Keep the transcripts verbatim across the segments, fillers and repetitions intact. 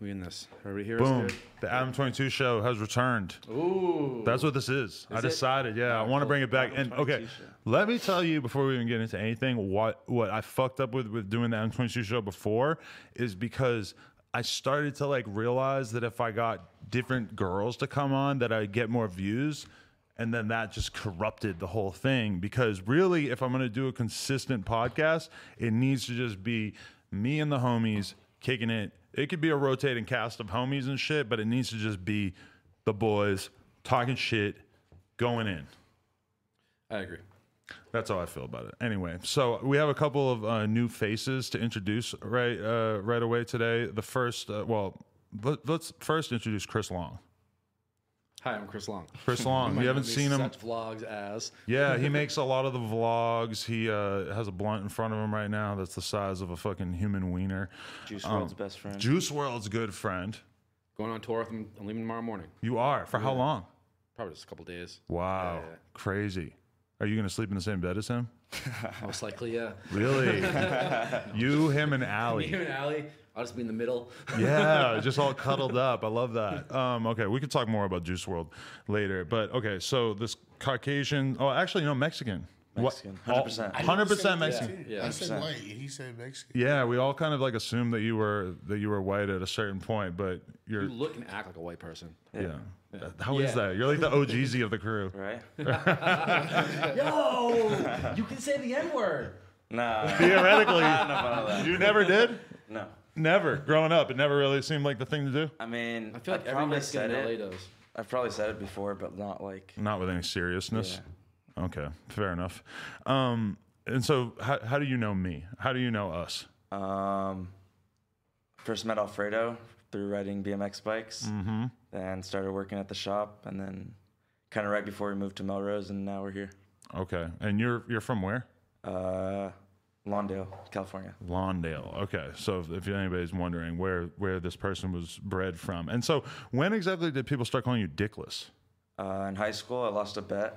We in this. Everybody here? Boom. The Adam twenty-two show has returned. Ooh. That's what this is. Is I decided, it? yeah, Oh, I want to cool. bring it back. Adam And okay, twenty-two show. let me tell you before we even get into anything, what what I fucked up with with doing the Adam twenty-two show before is because I started to like realize that if I got different girls to come on, that I'd get more views. And then that just corrupted the whole thing, because really, if I'm going to do a consistent podcast, it needs to just be me and the homies kicking it. It could be a rotating cast of homies and shit, but it needs to just be the boys talking shit, going in. I agree. That's how I feel about it. Anyway, so we have a couple of uh, new faces to introduce right uh, right away today. The first, uh, well, let, let's first introduce Chris Long. Hi, I'm Chris Long. Chris Long. You haven't seen him. Such vlogs as. Yeah, he makes a lot of the vlogs. He uh, has a blunt in front of him right now that's the size of a fucking human wiener. Juice WRLD's best friend. Juice WRLD's good friend. Going on tour with him. I'm leaving tomorrow morning. You are? For how long? Probably just a couple days. Wow. Yeah, yeah. Crazy. Are you going to sleep in the same bed as him? Most likely, yeah. Really? You, him, and Allie. Me and Allie. I'll just be in the middle. Yeah, just all cuddled up. I love that. Um, okay, we could talk more about Juice WRLD later. But okay, so this Caucasian, oh, actually, no, Mexican. Mexican, one hundred percent. one hundred percent Mexican. Yeah. I said white. He said Mexican. Yeah, we all kind of like assumed that you were that you were white at a certain point, but you're You look and act like a white person. yeah. How is Yeah. that? You're like the O G Z of the crew. Right? Yo, you can say the N word. No. Theoretically, Not enough of that. you never did. No. Never. Growing up, it never really seemed like the thing to do. I mean, I feel like I've every probably Mexican said in L A it. does. I've probably said it before, but not like. Not with any seriousness. Okay, fair enough. Um, and so, how, how do you know me? How do you know us? Um, first met Alfredo through riding B M X bikes, Mm-hmm. and started working at the shop, and then kind of right before we moved to Melrose, and now we're here. Okay, and you're you're from where? Uh, Lawndale, California. Lawndale. Okay, so if, if anybody's wondering where where this person was bred from, and so when exactly did people start calling you Dickless? Uh, in high school, I lost a bet.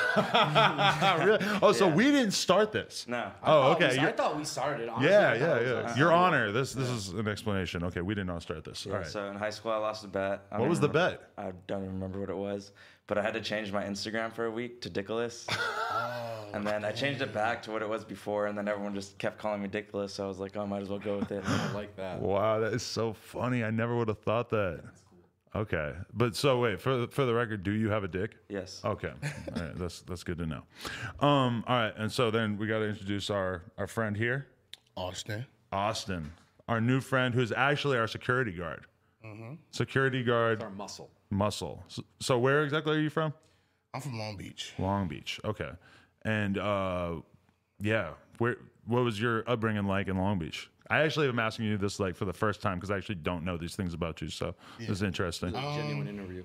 Really? Oh, so Yeah. we didn't start this. No. Oh, Oh, we- okay. I You're- thought we started. Honestly, Yeah, I thought yeah, it was yeah. us. Your Honor, this this is an explanation. Okay, we did not start this. Yeah, All right. So in high school, I lost a bet. I What don't was the remember- bet? I don't even remember what it was, but I had to change my Instagram for a week to Dickless. And then I changed it back to what it was before, and then everyone just kept calling me Dickless, so I was like, oh, I might as well go with it. I like that. Wow, that is so funny. I never would have thought that. Okay, but so wait for the, for the record, do you have a dick? Yes. Okay, all right, that's that's good to know. Um, all right, and so then we got to introduce our our friend here, Austin. Austin, our new friend who's actually our security guard. Security guard Our muscle. muscle. So, so where exactly are you from? I'm from Long Beach. Long Beach. Okay, and uh, yeah, where what was your upbringing like in Long Beach? I actually am asking you this like for the first time because I actually don't know these things about you, so this is interesting. It was a genuine interview.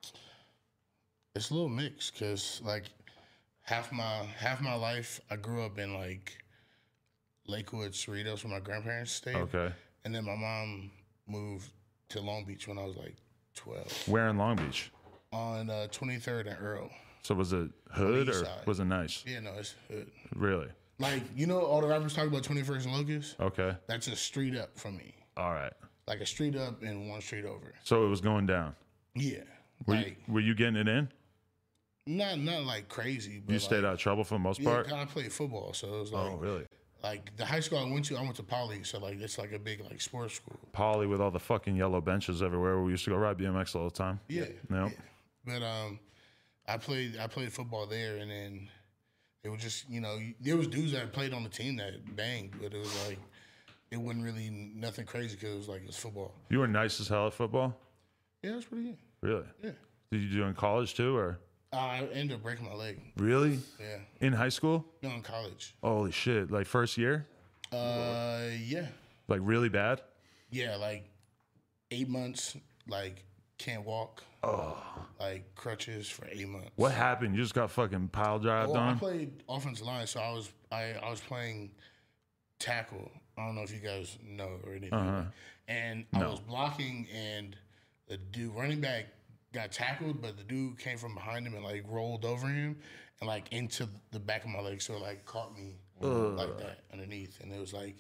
It's a little mixed because like half my half my life I grew up in like Lakewood, Cerritos, where my grandparents stayed. Okay, And then my mom moved to Long Beach when I was like twelve. where in Long Beach? On uh, twenty-third and Earl. So was it hood east or side. was it nice? Yeah, no, it's hood. Really? Like, you know, all the rappers talk about twenty-first and Locust? Okay. That's a street up from me. All right. Like a street up and one street over. So it was going down. Yeah. Were, like, you, were you getting it in? not not like crazy, but You like, stayed out of trouble for the most Yeah, part? 'cause I played football, so it was like, Oh, really? like the high school I went to, I went to Poly, so like it's like a big like sports school. Poly with all the fucking yellow benches everywhere. We used to go ride B M X all the time. Yeah, Yep. yeah. But um, I played I played football there, and then it was just you know there was dudes that played on the team that banged, but it was like it wasn't really nothing crazy because it was like it was football. You were nice as hell at football? Yeah, it was pretty good. Really? Yeah, Did you do it in college too or? I ended up breaking my leg. Really? Yeah, In high school? no, in college. Holy shit. Like first year? Uh, yeah, Like really bad? yeah, like eight months, like can't walk. Oh, like crutches for eight months. What happened? You just got fucking pile drived Well, I on? played offensive line, so I was I, I was playing tackle. I don't know if you guys know or anything. Uh-huh. And I No. was blocking, and the dude running back got tackled, but the dude came from behind him and like rolled over him and like into the back of my leg, so it like caught me like that underneath, and it was like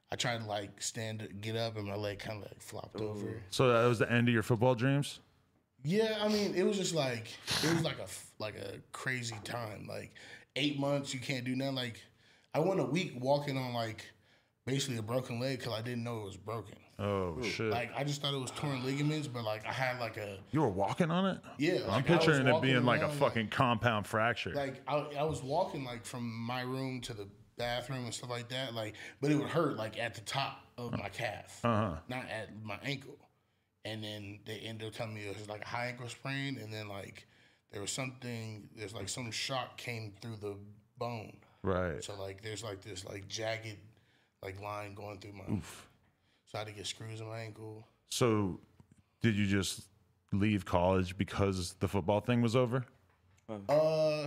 I tried to like stand, get up, and my leg kind of like flopped over. So that was the end of your football dreams? Yeah, I mean, it was just like it was like a like a crazy time. Like eight months, you can't do nothing. Like I went a week walking on like basically a broken leg because I didn't know it was broken. Oh shit! Like I just thought it was torn ligaments, but like I had like a You were walking on it? yeah. I'm like, I was picturing it walking being like a around, fucking compound fracture. Like I, I was walking like from my room to the bathroom and stuff like that. Like, but it would hurt like at the top of my calf, Uh-huh. not at my ankle. And then they ended up telling me it was like a high ankle sprain, and then like there was something. There's like some shock came through the bone. Right. So like there's like this like jagged like line going through my. Oof. So I had to get screws in my ankle. So did you just leave college because the football thing was over? Uh,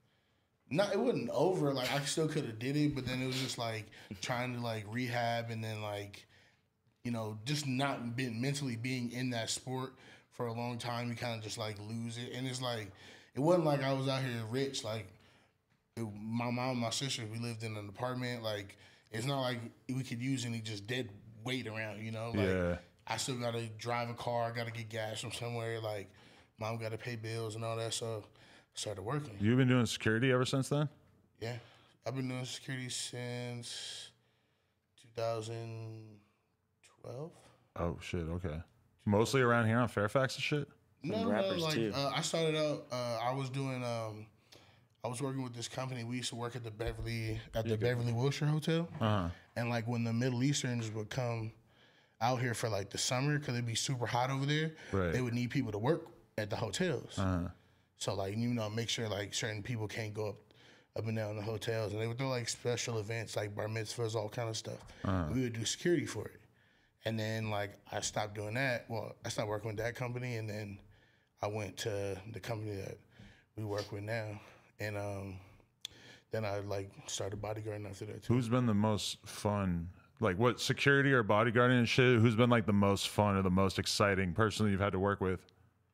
no, it wasn't over. Like I still could have did it, but then it was just like trying to like rehab, and then like, you know, just not been mentally being in that sport for a long time. You kind of just like lose it, and it's like it wasn't like I was out here rich. Like it, my mom, and my sister, we lived in an apartment. Like it's not like we could use any just dead weight around. You know, like Yeah. I still got to drive a car. I got to get gas from somewhere. Like mom got to pay bills and all that. So. Started working. You've been doing security ever since then? Yeah. I've been doing security since two thousand twelve. Oh shit, okay. Mostly around here on Fairfax and shit? No, Some no, rappers, like too. uh, I started out. Uh, I was doing. Um, I was working with this company. We used to work at the Beverly at the Beverly Wilshire Hotel, Uh-huh. and like when the Middle Easterns would come out here for like the summer because it'd be super hot over there, Right. they would need people to work at the hotels. Uh-huh. So like you know, make sure like certain people can't go up, up and down the hotels, and they would do like special events like bar mitzvahs, all kind of stuff. Uh-huh. We would do security for it, and then like I stopped doing that. Well, I stopped working with that company, and then I went to the company that we work with now, and um, then I like started bodyguarding after that too. Who's been the most fun? Like what security or bodyguarding and shit? Who's been like the most fun or the most exciting person that you've had to work with?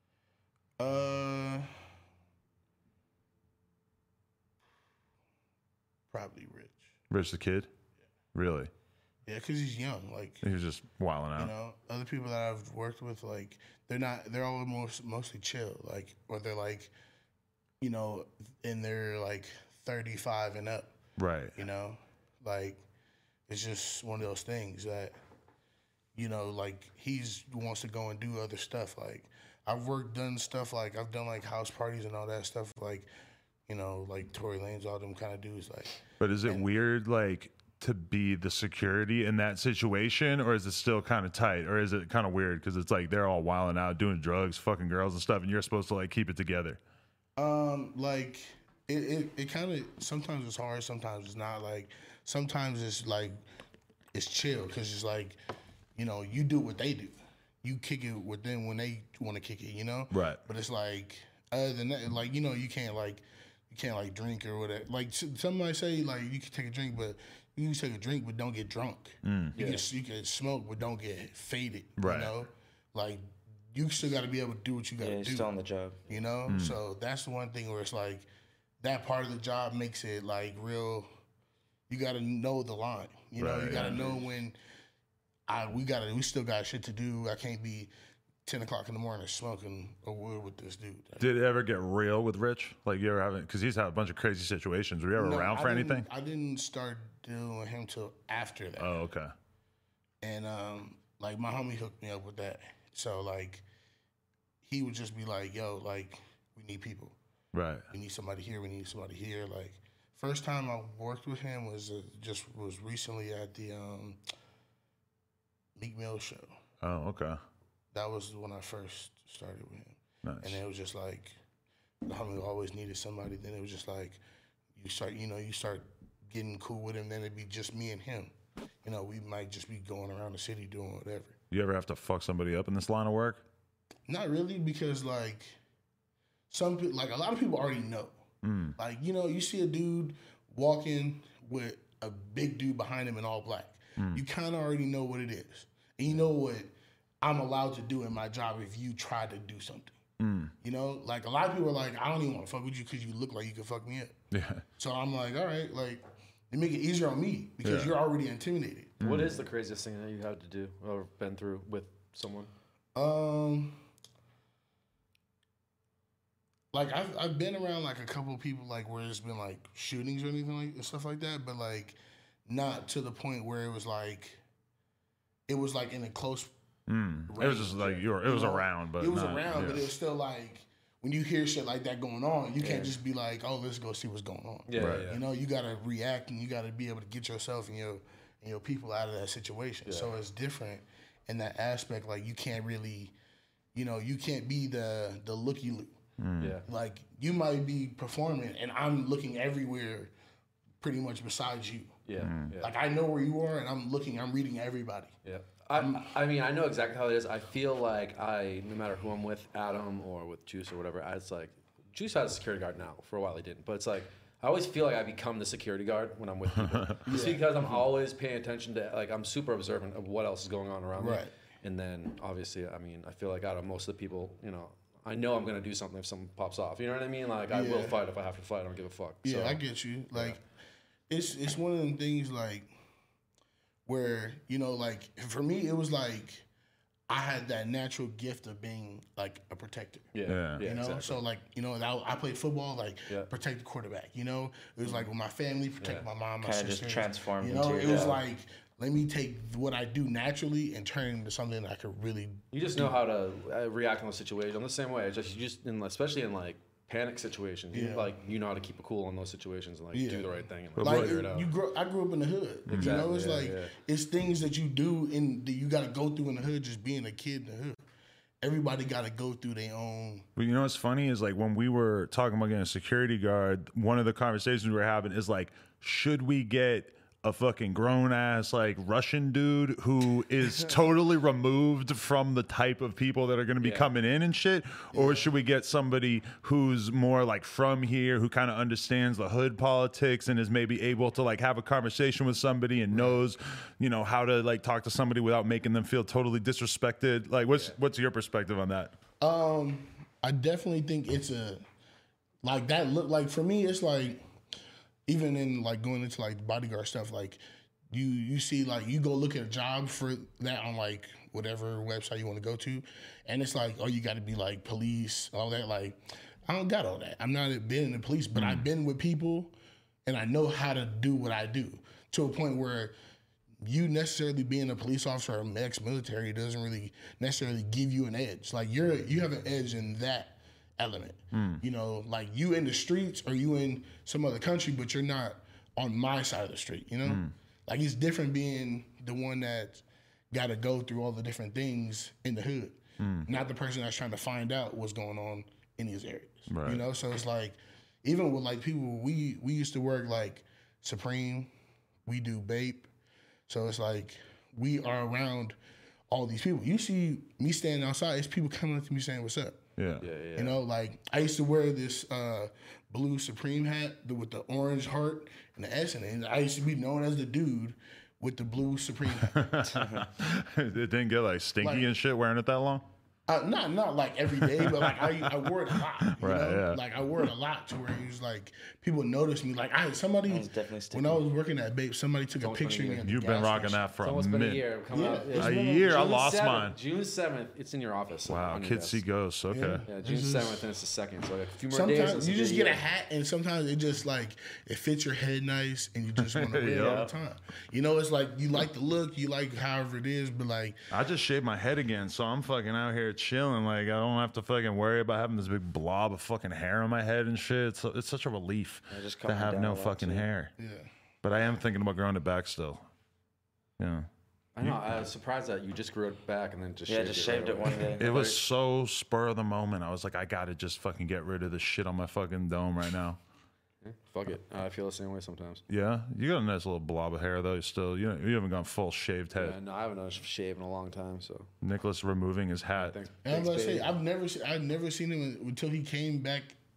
Uh, probably Rich. Rich the Kid? Really? Yeah, because he's young. Like He was just wilding out. you know, other people that I've worked with, like they're not. They're all most, mostly chill. Like or they're like, you know, in their like thirty-five and up. Right. You know, like it's just one of those things that, you know, like he's wants to go and do other stuff. Like I've worked, done stuff like I've done like house parties and all that stuff. Like, you know, like Tory Lanez, all them kind of dudes. Like, But is it weird, like, to be the security in that situation, or is it still kind of tight, or is it kind of weird because it's like they're all wilding out, doing drugs, fucking girls and stuff, and you're supposed to like keep it together? um, like it, it, it kind of sometimes it's hard, sometimes it's not. Like sometimes it's like it's chill because it's like, you know, you do what they do. You kick it with them when they want to kick it, you know? Right. But it's like, other than that, like, you know, you can't, like, you can't, like, drink or whatever. Like, s- some might say, like, you can take a drink, but you can take a drink, but don't get drunk. You, can, you can smoke, but don't get faded, Right. you know? Like, you still got to be able to do what you got Yeah, to you're do, still on the job. you know? So that's the one thing where it's like, that part of the job makes it, like, real, you got to know the line, you know? You Right. got to know when, I we got to, we still got shit to do. I can't be ten o'clock in the morning smoking a wood with this dude. Did it ever get real with Rich? Like you ever have it? Because he's had a bunch of crazy situations. Were you ever No, around I for didn't- anything? I didn't start dealing with him till after that. Oh, okay. And um, like my homie hooked me up with that. So like, he would just be like, "Yo, like we need people. Right. We need somebody here. We need somebody here." Like first time I worked with him was uh, just was recently at the um, Meek Mill show. Oh, okay. That was when I first started with him. Nice. And it was just like, the homie always needed somebody. Then it was just like, you start, you know, you start getting cool with him. Then it'd be just me and him. You know, we might just be going around the city doing whatever. You ever have to fuck somebody up in this line of work? Not really, because like, some people, like a lot of people already know. Like, you know, you see a dude walking with a big dude behind him in all black. You kind of already know what it is. And you know what I'm allowed to do in my job if you try to do something. You know, like a lot of people are like, I don't even want to fuck with you because you look like you can fuck me up. Yeah. So I'm like, all right, like, they make it easier on me because Yeah. you're already intimidated. What is the craziest thing that you had to do or been through with someone? Um, like I've I've been around like a couple of people like where there's been like shootings or anything like and stuff like that, but like not to the point where it was like it was like in a close. Mm. It was just like you were. It was You know, around, but it was not, around, yeah. but it was still like when you hear shit like that going on, you Yeah. can't just be like, "Oh, let's go see what's going on." Yeah, Right. yeah. You know, you gotta react and you gotta be able to get yourself and your and your people out of that situation. So it's different in that aspect. Like you can't really, you know, you can't be the the looky loo. yeah. Like you might be performing and I'm looking everywhere, pretty much besides you. Yeah, yeah. Like I know where you are and I'm looking, I'm reading everybody. Yeah. I, I mean, I know exactly how it is. I feel like I, no matter who I'm with, Adam or with Juice or whatever, I, it's like, Juice has a security guard now. For a while he didn't. But it's like, I always feel like I become the security guard when I'm with people. It's because I'm always paying attention to, like, I'm super observant of what else is going on around me. Right. And then, obviously, I mean, I feel like out of most of the people, you know, I know I'm going to do something if something pops off. You know what I mean? Like, I will Yeah. fight if I have to fight. I don't give a fuck. Yeah, So, I get you. Like, it's it's one of them things like where you know, like for me, it was like I had that natural gift of being like a protector. yeah. Yeah. Yeah, You know, exactly. so like you know, I, I played football, like Yeah. protect the quarterback. You know, it was like with my family, protect Yeah. my mom, my Kinda sisters. just transformed You know, into it was that. like let me take what I do naturally and turn it into something that I could really. You just know how to uh, react in those situations. I'm the same way. It's just you just, in, especially in like panic situations, you, Yeah. like you know how to keep a cool in those situations and like Yeah. do the right thing and like, Like figure it out. you grow, I grew up in the hood. You know, Exactly, it's yeah, like yeah. it's things that you do in that you got to go through in the hood. Just being a kid in the hood, everybody got to go through their own. But you know what's funny is like when we were talking about getting a security guard, one of the conversations we were having is like, should we get a fucking grown ass like Russian dude who is totally removed from the type of people that are going to be Yeah. coming in and shit, or should we get somebody who's more like from here, who kind of understands the hood politics and is maybe able to like have a conversation with somebody and knows, you know, how to like talk to somebody without making them feel totally disrespected? Like, what's what's your perspective on that? Um, I definitely think it's a like that. Look like for me, it's like even in like going into like bodyguard stuff, like you you see like you go look at a job for that on like whatever website you want to go to, and it's like oh you got to be like police all that. Like I don't got all that. I'm not been in the police, but I've been with people, and I know how to do what I do to a point where you necessarily being a police officer or ex-military doesn't really necessarily give you an edge. Like you're you have an edge in that element. You know, like you in the streets or you in some other country, but you're not on my side of the street, you know? Like it's different being the one that got to go through all the different things in the hood, not the person that's trying to find out what's going on in these areas. Right. You know, so it's like, even with like people, we, we used to work like Supreme, we do Bape. So it's like, we are around all these people. You see me standing outside, it's people coming up to me saying, what's up? Yeah. yeah, yeah. You know, like I used to wear this uh, blue Supreme hat with the orange heart and the S in it. And I used to be known as the dude with the blue Supreme hat. It didn't get like stinky Like- and shit wearing it that long. Uh, not not like every day, but like I, I wore it a lot. You Right, know? yeah. Like I wore it a lot to where it was like people noticed me. Like I somebody That was definitely sticky. when I was working at Bape, somebody took a almost been a picture of me. year. at the You've gas been rocking station. that for It's a almost been a minute. year. Coming Yeah, out. it's A been year, I June lost seventh, mine. June seventh, it's in your office. Wow, on your kids desk. see ghosts. Okay. Yeah. Yeah, It's June just- seventh, and it's the second. So like a few more days. Sometimes it's you a just big get a year. hat, and sometimes it just like it fits your head nice, and you just want to wear it all Yeah. the time. You know, it's like you like the look, you like however it is, but like I just shaved my head again, so I'm fucking out here chilling. Like I don't have to fucking worry about having this big blob of fucking hair on my head and shit. It's it's such a relief Yeah, just to cut mine have down no a lot, fucking too. hair. yeah. But I am thinking about growing it back still. Yeah. I know. I was surprised that you just grew it back and then just Yeah, shaved just it shaved right it away. one day. It was so spur of the moment. I was like, I gotta just fucking get rid of the shit on my fucking dome right now. Fuck it. I feel the same way sometimes. Yeah, you got a nice little blob of hair though. You still, you you haven't gone full shaved head. Yeah, no, I haven't done a shave in a long time. So Nicholas removing his hat. thanks. And I'm thanks, gonna say baby. I've never se- I've never seen him until he came back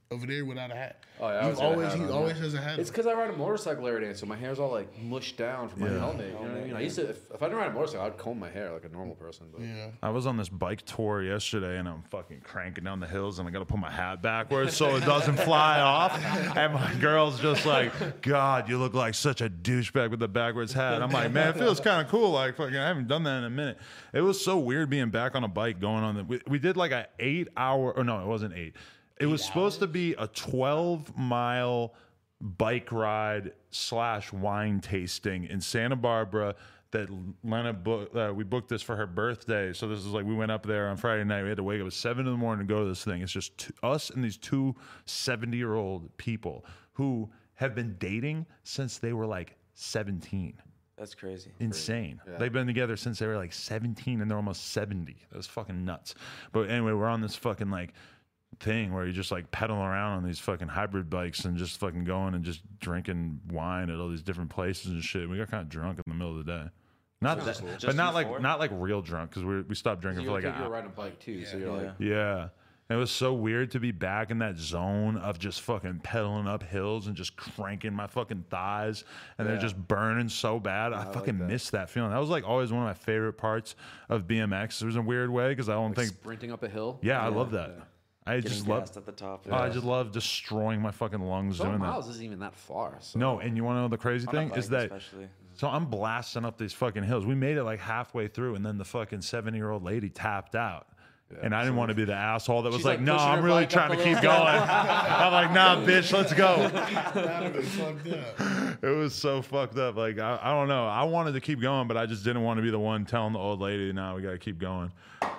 over there without a hat. Oh, yeah, I He's always got a always hat he on, always yeah. has a hat. It's on. because I ride a motorcycle every day, so my hair's all like mushed down from my Yeah. helmet. You know what I mean? I used to, if, if I didn't ride a motorcycle, I'd comb my hair like a normal person. But Yeah. I was on this bike tour yesterday and I'm fucking cranking down the hills and I gotta put my hat backwards so it doesn't fly off. And my girl's just like, God, you look like such a douchebag with the backwards hat. I'm like, man, it feels kind of cool. Like, fucking, I haven't done that in a minute. It was so weird being back on a bike going on the. We, we did like an eight hour, or no, it wasn't eight. It was supposed to be a twelve mile bike ride slash wine tasting in Santa Barbara that Lena booked. Uh, we booked this for her birthday. So this is like, we went up there on Friday night. We had to wake up at seven in the morning to go to this thing. It's just two, us and these two seventy year old people who have been dating since they were like seventeen. That's crazy. Insane. Yeah. They've been together since they were like seventeen and they're almost seventy. That's fucking nuts. But anyway, we're on this fucking like thing where you're just like pedaling around on these fucking hybrid bikes and just fucking going and just drinking wine at all these different places and shit. We got kind of drunk in the middle of the day. Not that, cool. but Just not you like four? not like real drunk because we we stopped drinking you for were, like an you were hour. riding a bike too, so you're Yeah. like, Yeah. It was so weird to be back in that zone of just fucking pedaling up hills and just cranking my fucking thighs and they're Yeah. just burning so bad. I like fucking that. miss that feeling. That was like always one of my favorite parts of B M X. It was a weird way because I don't like think. sprinting up a hill. Yeah, I love that. yeah. I Getting just love. gassed at the top. Oh, I just love destroying my fucking lungs twelve doing miles that. isn't even that far. So. No, and you want to know the crazy On a thing bike is that. especially. So I'm blasting up these fucking hills. We made it like halfway through, and then the fucking seventy year old lady tapped out. And I didn't want to be the asshole that was She's, like, like, no, pushing her I'm really bike up trying to the keep little going. I'm like, nah, bitch, let's go. That'd be fucked up. It was so fucked up. Like, I, I don't know. I wanted to keep going, but I just didn't want to be the one telling the old lady, nah, we got to keep going.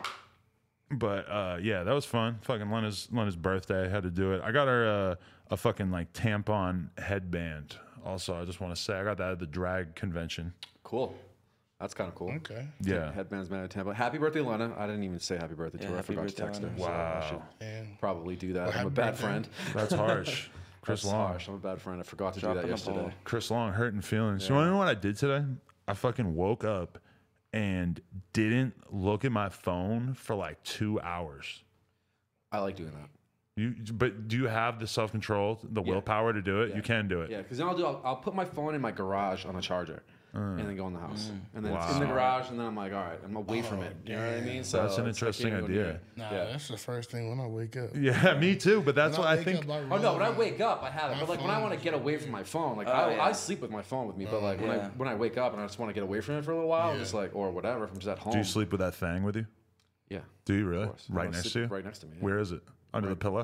But uh, yeah, that was fun. Fucking Lena's, Lena's birthday. I had to do it. I got her uh, a fucking like tampon headband. Also, I just want to say, I got that at the drag convention. Cool. That's kind of cool. Okay. Yeah. Headbands made out of Tampa. Happy birthday, Lena. I didn't even say happy birthday to Yeah, her. I happy forgot to birthday, text her. Lena. so I Wow. should And probably do that. Well, I'm a happy bad birthday. friend. That's harsh. Chris That's Long. harsh. I'm a bad friend. I forgot to do Dropping that the yesterday. ball. Chris Long, hurting feelings. You want to know what I did today? I fucking woke up and didn't look at my phone for like two hours. I like doing that. You, but do you have the self control, the Yeah. willpower to do it? Yeah. You can do it. Yeah, because then I'll do. I'll, I'll put my phone in my garage on a charger, and then go in the house, and then it's in the Wow. garage, and then I'm like, all right, I'm away from it. You know what I mean? So That's an it's like interesting you know, idea. yeah. nah, Yeah. that's the first thing when I wake up. Yeah, me too. But that's When what I wake think. up, I Oh no! When I roll wake up, I have it. My But like when I phone want to is- get away from my phone, like Oh, I, yeah. I sleep with my phone with me. But like when I Yeah. when I wake up and I just want to get away from it for a little while, Yeah. just like or whatever, if I'm just at home. Do you sleep with that thing with you? Yeah. Do you really? Of course. Right No, next sit to you? Right next to me. yeah. Where is it? Under the pillow?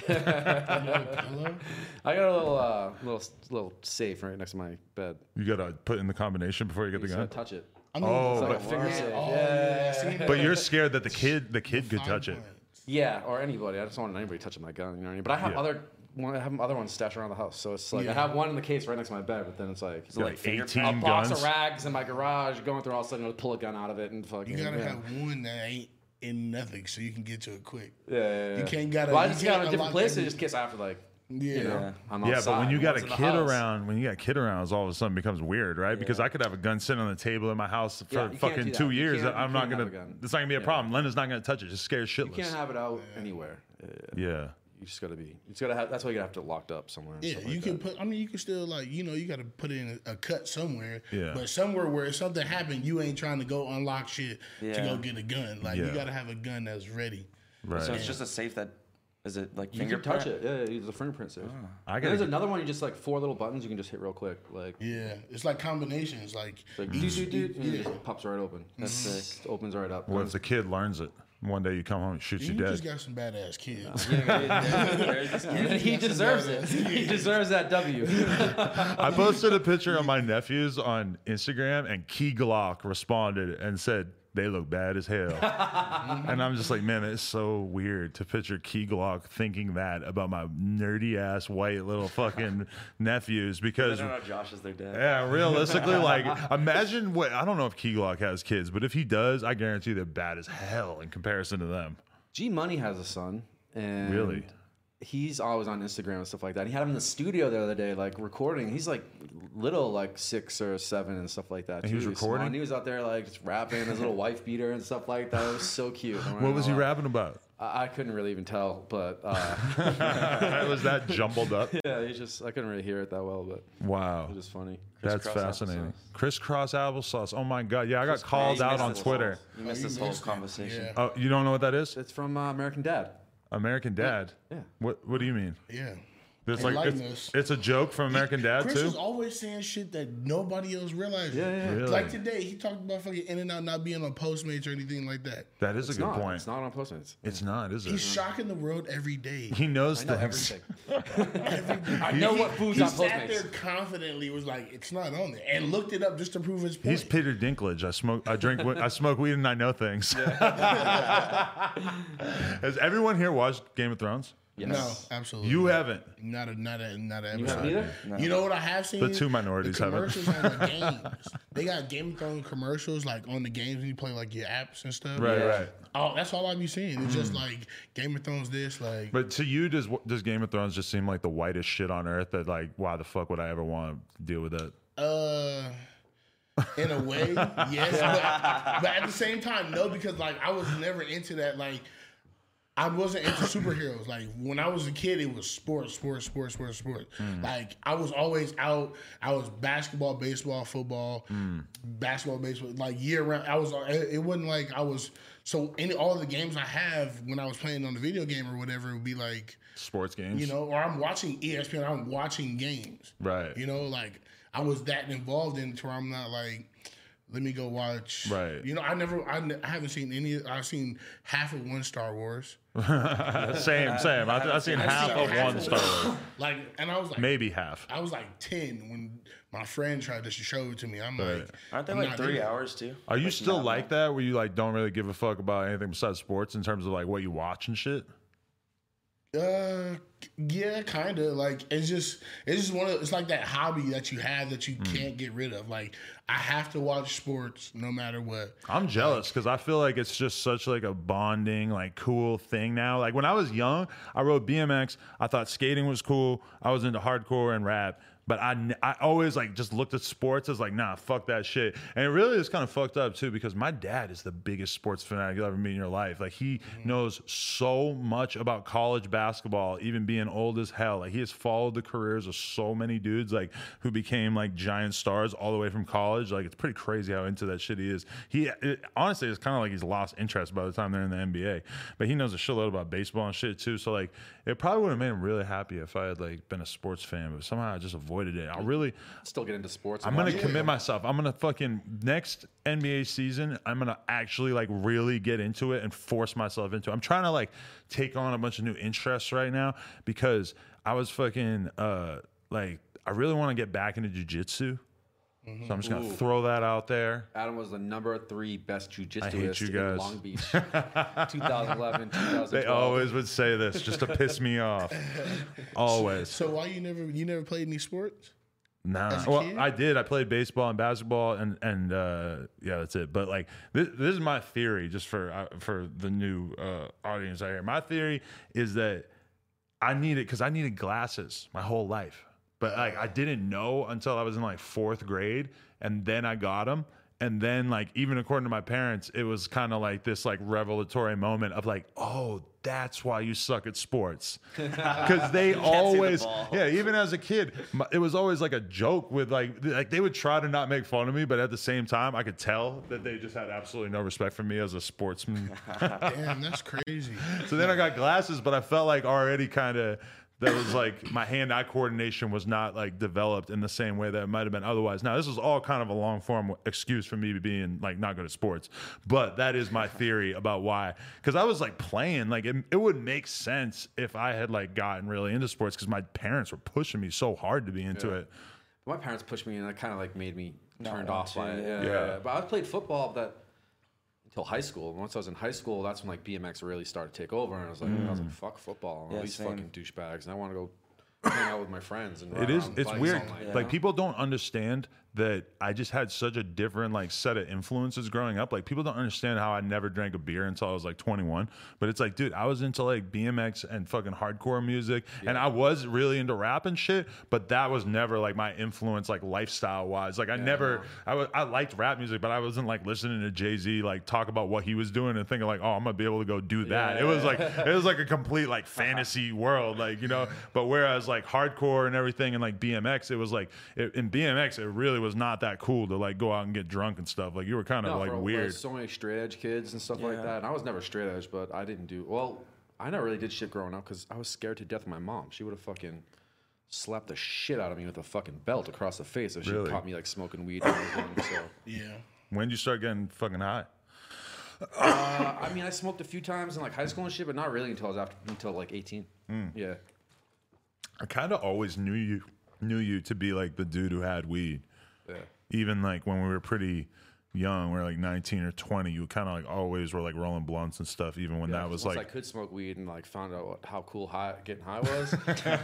Hello? I got a little uh, little little safe right next to my bed. You got to put in the combination before you get You the just gotta gun? touch it. I mean, Oh, It's like a but- finger safe. Oh, yeah. yeah. See, But you're scared that the kid, the kid could fine touch it. points. Yeah, or anybody. I just don't want anybody touching my gun. You know what I mean? But I have Yeah. other. One, I have other ones stashed around the house, so it's like I Yeah. have one in the case right next to my bed. But then it's like You got like finger eighteen a box guns. of rags in my garage, going through all of a sudden, I'll pull a gun out of it and fucking. You gotta yeah. have one that ain't in nothing, so you can get to it quick. Yeah, yeah, yeah. You can't gotta- Well, I you just can't got a different unlock place. that- It just gets after like. Yeah. You know, Yeah. I'm Yeah, but outside, when you got a one's in the kid house. around, when you got a kid around, it's all of a sudden becomes weird, right? Because I could have a gun sitting on the table in my house for Yeah, you can't fucking do that. two You years. can't- I'm you not can't gonna. have a gun. It's not gonna be a Yeah. problem. problem. Lenna's not gonna touch it. Just scares You shitless. can't have it out anywhere. Yeah, yeah. yeah. You just gotta be. You just gotta have. That's why you gotta have it locked up somewhere. and Yeah, stuff you like can that. put. I mean, you can still like you know you got to put in a, a cut somewhere. Yeah. But somewhere where if something happened, you ain't trying to go unlock shit to Yeah. go get a gun. Like Yeah. you got to have a gun that's ready. Right. So it's just a safe that is it like You can fingerprint? touch it. Yeah, yeah, use a fingerprint safe. I And gotta there's get- another one. You just like four little buttons. You can just hit real quick. Like. Yeah, it's like combinations. Like, Like each- doot, doot, doot, and it yeah. just pops right open. That's sick. Opens right up. What if the kid learns it? One day you come home and shoots You you dead. just got some badass kids. he deserves it. He deserves that W. I posted a picture of my nephews on Instagram, and Key Glock responded and said, "They look bad as hell." And I'm just like, man, it's so weird to picture Key Glock thinking that about my nerdy ass white little fucking nephews They because. don't know Josh is their dad. Yeah, realistically, like, imagine what I don't know if Key Glock has kids, but if he does, I guarantee they're bad as hell in comparison to them. G Money has a son, and Really? he's always on Instagram and stuff like that. He had him in the studio the other day, like recording. He's like little, like six or seven and stuff like that. And he was too. Small. recording? And he was out there like just rapping his little wife beater and stuff like that. It was so cute. I'm not What was he gonna lie. rapping about? I, I couldn't really even tell, but uh, It was that jumbled up. yeah, he just I couldn't really hear it that well, but Wow. it was just funny. That's Crisscross fascinating. applesauce. Crisscross applesauce. Oh my god. Yeah, I got Just- called you out missed on this Twitter. whole- you missed you this whole missed it. conversation. Yeah. Oh, you don't know what that is? It's from uh, American Dad. American Dad. Yeah. What What do you mean? Yeah. It's like Enlighten it's, us. it's a joke from American Dad Chris too. is always saying shit that nobody else realizes. Yeah, yeah. Really? Like today, he talked about fucking In-N-Out not being on Postmates or anything like that. That is It's a good not. point. It's not on Postmates. It's not, is He's it? shocking the world every day. He knows I know things. everything. Every day. I know He- what food's he on sat there Postmates. confidently, was like, "It's not on there," and looked it up just to prove his point. He's Peter Dinklage. I smoke. I drink. I smoke weed, and I know things. Has everyone here watched Game of Thrones? Yes. No, absolutely. You not. haven't. Not a not a not a You episode. haven't either? You know what I have seen? The two minorities the haven't. commercials on the games. They got Game of Thrones commercials like on the games when you play like your apps and stuff. Right, Yeah. right. Oh, that's all I be seeing. It's just like Game of Thrones. This like. But to you, does does Game of Thrones just seem like the whitest shit on earth? That like, why the fuck would I ever want to deal with that? Uh, in a way, yes, but, but at the same time, no, because like I was never into that. Like I wasn't into superheroes. Like when I was a kid, it was sports, sports, sports, sports, sports. Like I was always out. I was basketball, baseball, football, basketball, baseball, like year round. I was. It it wasn't like I was. So any all of the games I have when I was playing on the video game or whatever, it would be like. Sports games. You know, or I'm watching E S P N. I'm watching games. Right. You know, like I was that involved in it to where I'm not like, let me go watch. Right. You know, I never, I, n- I haven't seen any. I've seen half of one Star Wars. same, same. I, I've seen I've half seen of half one of Star one. Wars. Like, and I was like, Maybe half. I was like ten when my friend tried to show it to me. I'm Right. like, Aren't they I'm like not three in it. hours too? Are you Like, still not like that, where you like don't really give a fuck about anything besides sports in terms of like what you watch and shit? Uh, yeah, kind of. Like it's just, it's just one of, it's like that hobby that you have that you can't get rid of. Like I have to watch sports no matter what. I'm jealous because I feel like it's just such like a bonding, like cool thing now. Like when I was young, I rode B M X. I thought skating was cool. I was into hardcore and rap. But I, n- I always like just looked at sports as like, nah, fuck that shit. And it really is kind of fucked up too because my dad is the biggest sports fanatic you'll ever meet in your life. Like he knows so much about college basketball, even being old as hell. Like he has followed the careers of so many dudes like who became like giant stars all the way from college. Like it's pretty crazy how into that shit he is. He it, honestly, it's kind of like he's lost interest by the time they're in the N B A. But he knows a shitload about baseball and shit too. So like it probably would have made him really happy if I had like been a sports fan. But somehow I just avoided it. I really, Still get into sports. I'm gonna watch it. commit myself. I'm gonna fucking next N B A season. I'm gonna actually like really get into it and force myself into it. I'm trying to like take on a bunch of new interests right now because I was fucking uh like I really want to get back into jujitsu. So I'm just gonna Ooh. throw that out there. Adam was the number three best jujitsuist I hate you in guys. Long Beach. twenty eleven, twenty twelve. They always would say this just to piss me off. Always. So why you never, you never played any sports? Nah. As a Well, kid? I did. I played baseball and basketball, and and uh, yeah, that's it. But like, this, this is my theory, just for uh, for the new uh, audience out here. My theory is that I needed because I needed glasses my whole life, but like I didn't know until I was in like fourth grade, and then I got them. And then, like, even according to my parents, it was kind of like this, like, revelatory moment of, like, oh, that's why you suck at sports. Because they always, ball. yeah, even as a kid, my- it was always like a joke with, like, like, they would try to not make fun of me, but at the same time, I could tell that they just had absolutely no respect for me as a sportsman. Damn, that's crazy. So then I got glasses, but I felt like already kind of that was like my hand-eye coordination was not like developed in the same way that it might have been otherwise. Now this is all kind of a long-form excuse for me being like not good at sports, but that is my theory about why. Because I was like playing, like it, it would make sense if I had like gotten really into sports because my parents were pushing me so hard to be into Yeah. it. My parents pushed me, and that kind of like made me Not turned want off to, by it. yeah. Yeah, Yeah. yeah. But I played football that until high school. And once I was in high school, that's when like B M X really started to take over, and I was like, I was like, fuck football, Yeah, all these same. fucking douchebags, and I want to go hang out with my friends. And It ride is. on It's bikes weird. all night, you Like know? people don't understand that I just had such a different like set of influences growing up. Like people don't understand how I never drank a beer until I was like twenty-one. But it's like, dude, I was into like B M X and fucking hardcore music, yeah. and I was really into rap and shit. But that was never like my influence, like lifestyle wise. Like I yeah, never, I was I liked rap music, but I wasn't like listening to Jay-Z like talk about what he was doing and thinking like, oh, I'm gonna be able to go do that. Yeah. It was like it was like a complete like fantasy world, like you know. But whereas like hardcore and everything and like B M X, it was like it, in B M X, it really was not that cool to like go out and get drunk and stuff. Like you were kind of no, like for, weird. Like, so many straight edge kids and stuff yeah. like that. And I was never straight edge, but I didn't do well. I never really did shit growing up because I was scared to death of my mom. She would have fucking slapped the shit out of me with a fucking belt across the face if really? she caught me like smoking weed. And everything, so yeah. When did you start getting fucking high? Uh, I mean, I smoked a few times in like high school and shit, but not really until I was after until like eighteen. Mm. Yeah. I kind of always knew you knew you to be like the dude who had weed. Yeah. Even like when we were pretty young, we were like nineteen or twenty, you kind of like always were like rolling blunts and stuff, even when yeah, that was once like. I could smoke weed and like found out what, how cool high, getting high was.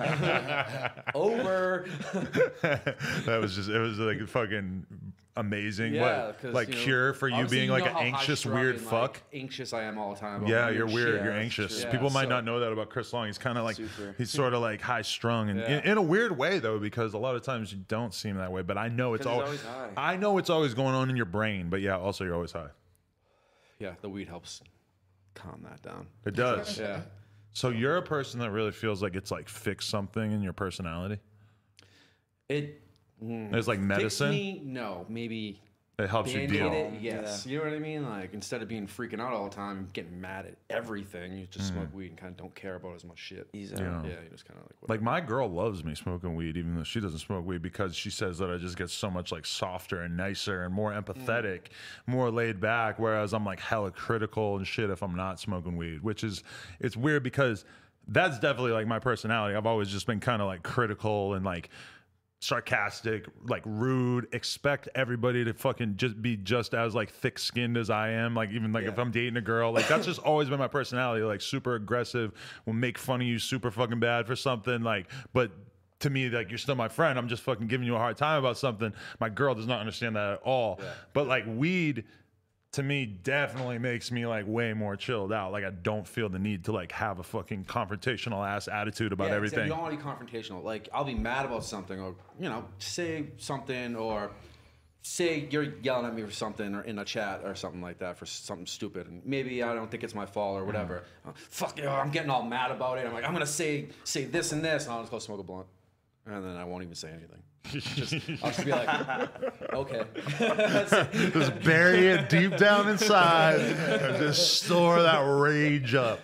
Over. That was just, it was like fucking amazing. Yeah, what, like you know, cure for you being you like know an how anxious, high-strung weird and, fuck. Like, anxious I am all the time. Yeah, you're weird. Shit. You're anxious. Yeah, People might so, not know that about Chris Long. He's kind of like, Super. he's sort of like high strung and Yeah. in, in a weird way though, because a lot of times you don't seem that way, but I know it's al- always high. I know it's always going on in your brain, but yeah, also you're always high. Yeah, the weed helps calm that down. It does. Yeah. So you're a person that really feels like it's like fixed something in your personality? It mm, It's like medicine? Me, no, maybe It helps you Band-Aid deal. it, yes. You know what I mean? Like instead of being freaking out all the time, getting mad at everything, you just smoke weed and kind of don't care about as much shit. Easy. Yeah. Yeah, you just kind of like whatever. Like my girl loves me smoking weed, even though she doesn't smoke weed, because she says that I just get so much like softer and nicer and more empathetic, more laid back. Whereas I'm like hella critical and shit if I'm not smoking weed, which is it's weird because that's definitely like my personality. I've always just been kind of like critical and like sarcastic, like rude, expect everybody to fucking just be just as like thick-skinned as I am, like even like Yeah. if I'm dating a girl, like that's just always been my personality, like super aggressive, will make fun of you super fucking bad for something, like, but to me, like, you're still my friend, I'm just fucking giving you a hard time about something. My girl does not understand that at all. Yeah. But like weed to me definitely makes me like way more chilled out. Like I don't feel the need to like have a fucking confrontational ass attitude about yeah, everything. You don't want to be confrontational. Like I'll be mad about something, or you know, say something, or say you're yelling at me for something, or in a chat or something like that for something stupid, and maybe I don't think it's my fault or whatever. Mm. Uh, fuck you, I'm getting all mad about it. I'm like, I'm gonna say say this and this, and I'll just go smoke a blunt, and then I won't even say anything. Just, I'll just be like, okay. Just bury it deep down inside and just store that rage up.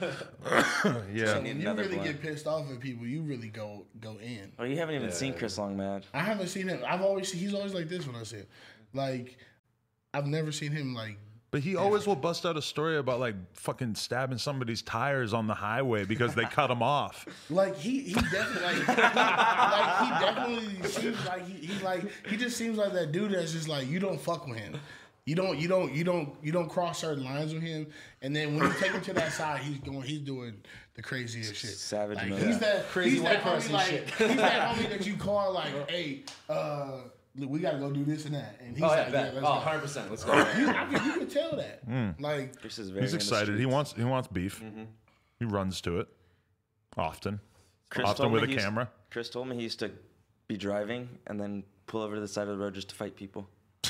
Yeah. So when you Another really blunt. get pissed off at people, you really go go in. Oh, you haven't even seen Chris Long mad. I haven't seen him. I've always he's always like this when I see him. Like I've never seen him like. But he always will bust out a story about like fucking stabbing somebody's tires on the highway because they cut him off. Like he he definitely like, he, like he definitely seems like he, he like he just seems like that dude that's just like you don't fuck with him. You don't you don't you don't you don't cross certain lines with him. And then when you take him to that side, he's going he's doing the craziest shit. Savage Like, mode. he's that Crazy he's that white homie person like shit. he's that homie that you call like, hey, uh, look, we gotta go do this and that. And he's Oh yeah, like, bet. yeah, let's Oh, go. one hundred percent. Let's go. You, I can, you can tell that. Like Chris is very He's in the excited. He streets. wants he wants beef. He runs to it often. Chris often told me with a he used- camera. Chris told me he used to be driving and then pull over to the side of the road just to fight people.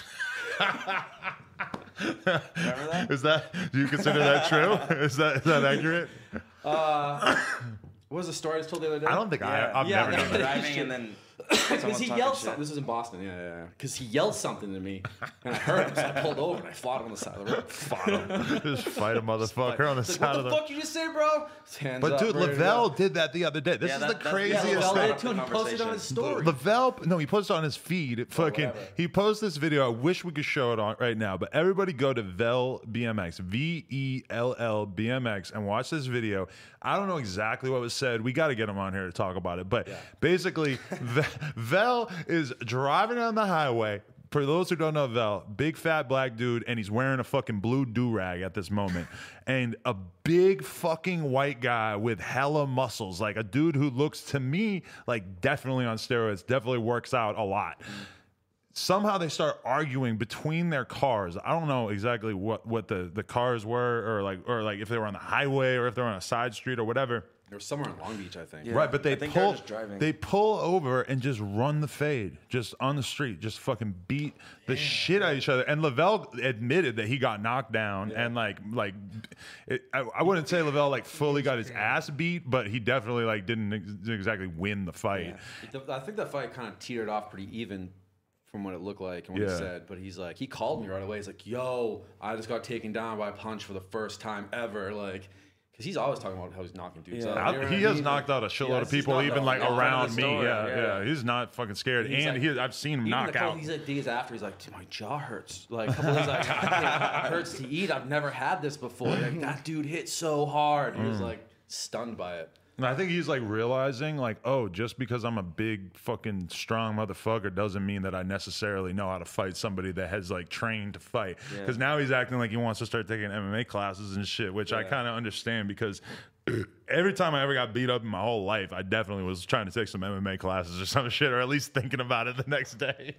Remember that? Is that do you consider that true? Is that is that accurate? Uh, what was the story I just told the other day? I don't think Yeah. I I've Yeah, never that- done that. Driving and then Because someone's he talking yelled shit. something. This was in Boston, yeah, yeah, yeah. Because he yelled something to me, and I heard him, so I pulled over and I fought him on the side of the road. Fought him. Just fight a motherfucker on the It's like, side what of the the. fuck you just say, bro? His hands But up, dude, ready to Lavelle go. did that the other day. This Yeah, is that- the that's- craziest Yeah, Lavelle thing. did too, and he posted it on his story. Lavelle, no, he posted on his feed. Fucking, whatever. he posted this video. I wish we could show it on right now, but everybody go to Vel B M X, V E L L B M X, and watch this video. I don't know exactly what was said. We got to get him on here to talk about it. But basically, Ve- Vel is driving on the highway. For those who don't know Vel, big fat black dude, and he's wearing a fucking blue do-rag at this moment. And a big fucking white guy with hella muscles, like a dude who looks to me like definitely on steroids, definitely works out a lot. somehow they start arguing between their cars. I don't know exactly what, what the, the cars were, or like or like if they were on the highway or if they were on a side street or whatever. They were somewhere in Long Beach, I think. Yeah. Right, but they I think they were pull just driving. they pull over and just run the fade, just on the street, just fucking beat the shit out of each other. And Lavelle admitted that he got knocked down and like like it, I, I wouldn't say Lavelle like fully got his ass beat, but he definitely like didn't ex- exactly win the fight. The- I think the fight kind of teetered off pretty even from what it looked like and what Yeah. he said. But he's like, he called me right away. He's like, yo, I just got taken down by a punch for the first time ever. Like, because he's always talking about how he's knocking dudes Yeah. out. I- You know what he I has mean? knocked out a Like, shitload yeah, of he's people, knocked even out like a lot. around the me. store, Yeah, yeah. yeah, he's not fucking scared, He's and like- he, I've seen him Even knock a couple out. He's like days after. He's like, dude, my jaw hurts. Like a couple days like, it hurts to eat. I've never had this before. Like that dude hit so hard. He was like stunned by it. And I think he's like realizing, like, oh, just because I'm a big fucking strong motherfucker doesn't mean that I necessarily know how to fight somebody that has like trained to fight. Because now he's acting like he wants to start taking M M A classes and shit, which I kind of understand because every time I ever got beat up in my whole life, I definitely was trying to take some M M A classes or some shit, or at least thinking about it the next day.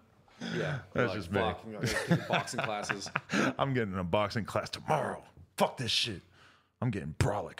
Yeah, That's like, just me. fuck, you know, taking boxing classes. I'm getting in a boxing class tomorrow. Fuck this shit. I'm getting brolic.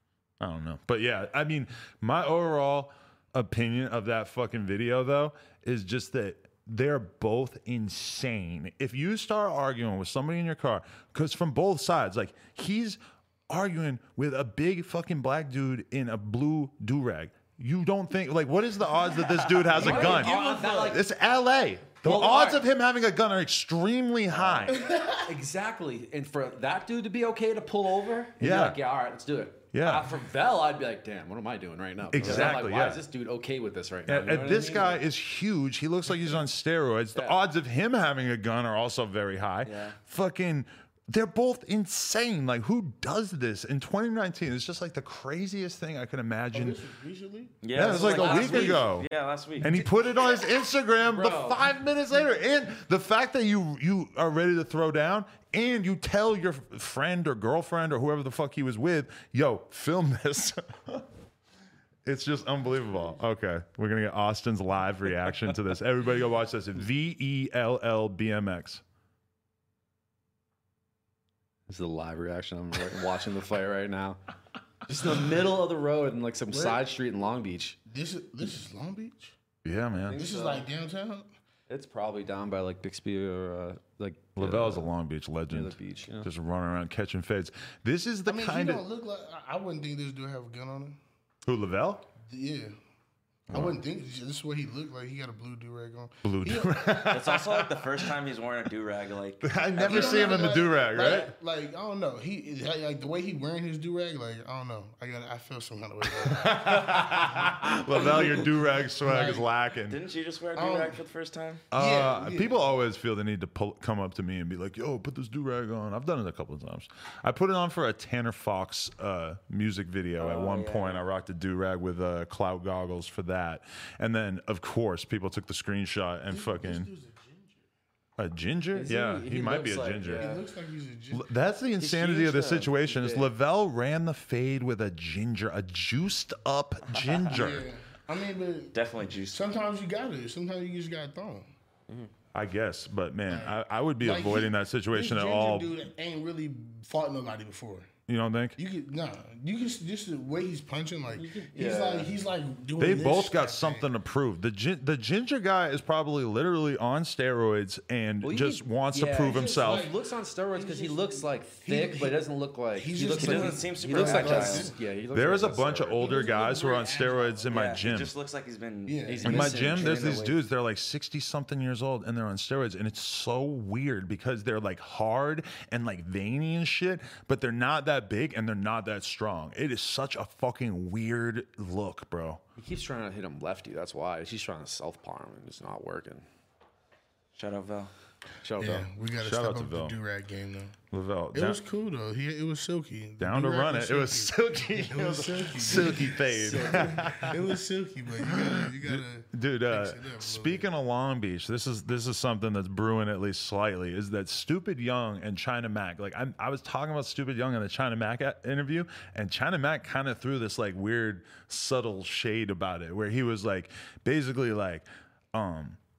I don't know. But yeah, I mean, my overall opinion of that fucking video, though, is just that they're both insane. If you start arguing with somebody in your car, because from both sides, like, he's arguing with a big fucking black dude in a blue do-rag. You don't think, like, what is the odds that this dude has a gun? It's L A. The Well, odds alright. of him having a gun are extremely high. Exactly. And for that dude to be okay to pull over, and be Yeah. like, yeah, all right, let's do it. Yeah. Uh, for Vel, I'd be like, damn, what am I doing right now? Because I'm Exactly, Like, Why yeah. is this dude okay with this right now? And, You know and what I this mean? guy is huge. He looks like he's on steroids. The Yeah. odds of him having a gun are also very high. Yeah. Fucking, they're both insane. Like, who does this in twenty nineteen? It's just like the craziest thing I can imagine. This was recently? Yeah, it was this like a last week ago. Yeah, last week. And he put it on his Instagram the Bro. five minutes later. And the fact that you you are ready to throw down and you tell your friend or girlfriend or whoever the fuck he was with, yo, film this. It's just unbelievable. Okay, we're going to get Austin's live reaction to this. Everybody go watch this at V E L L B M X. This is a live reaction. I'm like, watching the fight right now. Just in the middle of the road in like some side street in Long Beach. This is this is Long Beach. Yeah, man. This is like downtown. It's probably down by like Bixby or uh, like Lavelle's uh, a Long Beach legend. near the beach. Yeah. Just running around catching fades. This is the I mean, kind he of... don't look like. I I wouldn't think this dude have a gun on him. Who, Lavelle? Yeah. I wouldn't think this is what he looked like. He got a blue do rag on. Blue He- do-rag. It's also like the first time he's wearing a do rag. Like, I He never don't see him have in the like- do-rag, like- right? Like, I don't know. He like the way he wearing his do rag. Like I don't know. I got. I feel some kind of way. About it. Lavelle, your do-rag swag is Like- lacking. didn't you just wear a Um, do rag for the first time? Uh, Yeah, yeah. People always feel the need to pull, come up to me and be like, "Yo, put this do rag on." I've done it a couple of times. I put it on for a Tanner Fox uh, music video. At Oh, one yeah. point, I rocked a do rag with uh, clout goggles for that, and then of course people took the screenshot and This fucking dude's a ginger. a ginger. Is he? Yeah, he, He might be a looks like- ginger. yeah. He looks like he's a ginger. That's the insanity huge, of this though. situation. Is He's big. Lavelle ran the fade with a ginger, a juiced up ginger. Yeah. I mean, but Definitely juice. sometimes you got it. Sometimes you just got to throw him. I guess, but man, I, I would be Like, avoiding he- that situation this at ginger all. Dude ain't really fought nobody before. You don't think? You could nah. You can just the way he's punching, like he's yeah. like he's like doing. They this both got type something thing. to prove. The gin- the ginger guy is probably literally on steroids and Well, you just can- wants to yeah, prove he's just himself. He looks on steroids because he just- looks like he- thick, he- but it doesn't look like he's he just looks like- like He doesn't seem he super looks like agile. a, yeah. He looks There like is a bunch of steroid. older He doesn't look guys who are on very steroids in my Yeah, gym. He just looks like he's been. Yeah. He's In my missing gym, there's training these weight. dudes. They're like sixty something years old, and they're on steroids, and it's so weird because they're like hard and like veiny and shit, but they're not that big and they're not that strong. It is such a fucking weird look, bro. He keeps trying to hit him lefty. That's why he's trying to southpaw him, and it's not working. Shout out Val. Shout out Yeah, though. we got to Shout step out to up the Bill. do rag game though. Lavelle, It down, was cool though. He it was silky. The down to do-rag run it. It was silky. It was was silky. silky fade. It was silky, but you gotta you gotta. Dude, uh, Mix it up a little speaking of Long Beach, this is this is something that's brewing at least slightly. Is that Stupid Young and China Mac? Like I, I was talking about Stupid Young in the China Mac a- interview, and China Mac kind of threw this like weird, subtle shade about it, where he was like, basically like, um.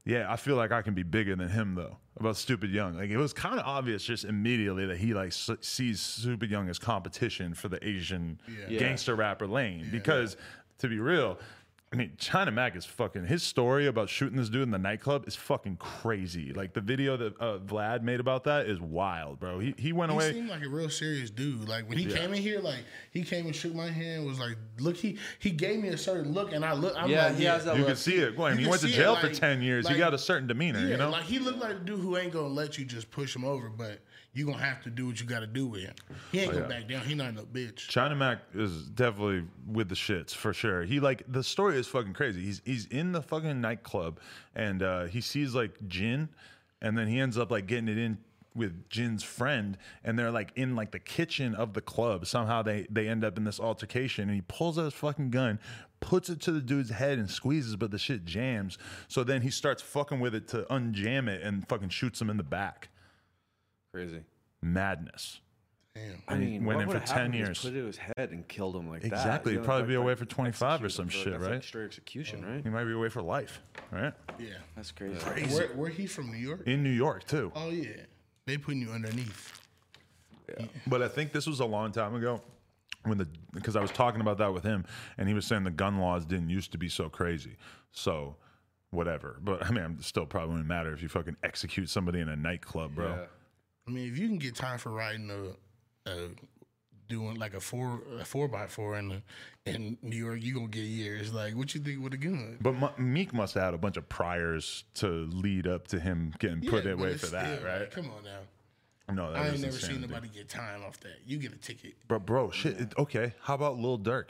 Yeah, I feel like I can be bigger than him though. About Stupid Young, like it was kind of obvious just immediately that he like s- sees Stupid Young as competition for the Asian Yeah. gangster rapper lane. Because to be real, I mean, China Mac is fucking. His story about shooting this dude in the nightclub is fucking crazy. Like the video that uh, Vlad made about that is wild, bro. He he went He away. seemed like a real serious dude. Like when he Yeah. came in here, like he came and shook my hand. Was like, look, he he gave me a certain look, and I look. I'm Yeah, like, he yeah. has that You look. can see it. Well, I mean, You he can went to see it, jail for like- ten years. like- he got a certain demeanor, Yeah, you know. like he looked like the dude who ain't gonna let you just push him over, but you gonna have to do what you got to do with him. He ain't gonna Oh, yeah. back down. He not no bitch. China Mac is definitely with the shits for sure. He like the story is fucking crazy. He's he's in the fucking nightclub and uh, he sees like Jin, and then he ends up like getting it in with Jin's friend, and they're like in like the kitchen of the club. Somehow they they end up in this altercation, and he pulls out his fucking gun, puts it to the dude's head and squeezes, but the shit jams. So then he starts fucking with it to unjam it and fucking shoots him in the back. Crazy. Madness. Damn. I mean, went what in for would've ten happened if he years. just put it to his head and killed him like that. Exactly. You He'd know, probably like- be away like for twenty-five or execute some him for- shit, that's like right? straight execution, right? He might be away for life, right? Yeah. That's crazy. Where where he from? New York? In New York too. Oh yeah. They putting you underneath. But I think this was a long time ago when the because I was talking about that with him, and he was saying the gun laws didn't used to be so crazy. So whatever. But I mean, it still probably wouldn't matter if you fucking execute somebody in a nightclub, bro. Yeah. I mean, if you can get time for riding a, a doing like a four a four by four in the, in New York, you gonna get years. Like, what you think with a gun? But M- Meek must have had a bunch of priors to lead up to him getting put Yeah, but away it's for that, still, right? like, come on now. No, that I is ain't never insanity. seen nobody get time off that. You get a ticket. But bro, shit. it- okay, how about Lil Durk?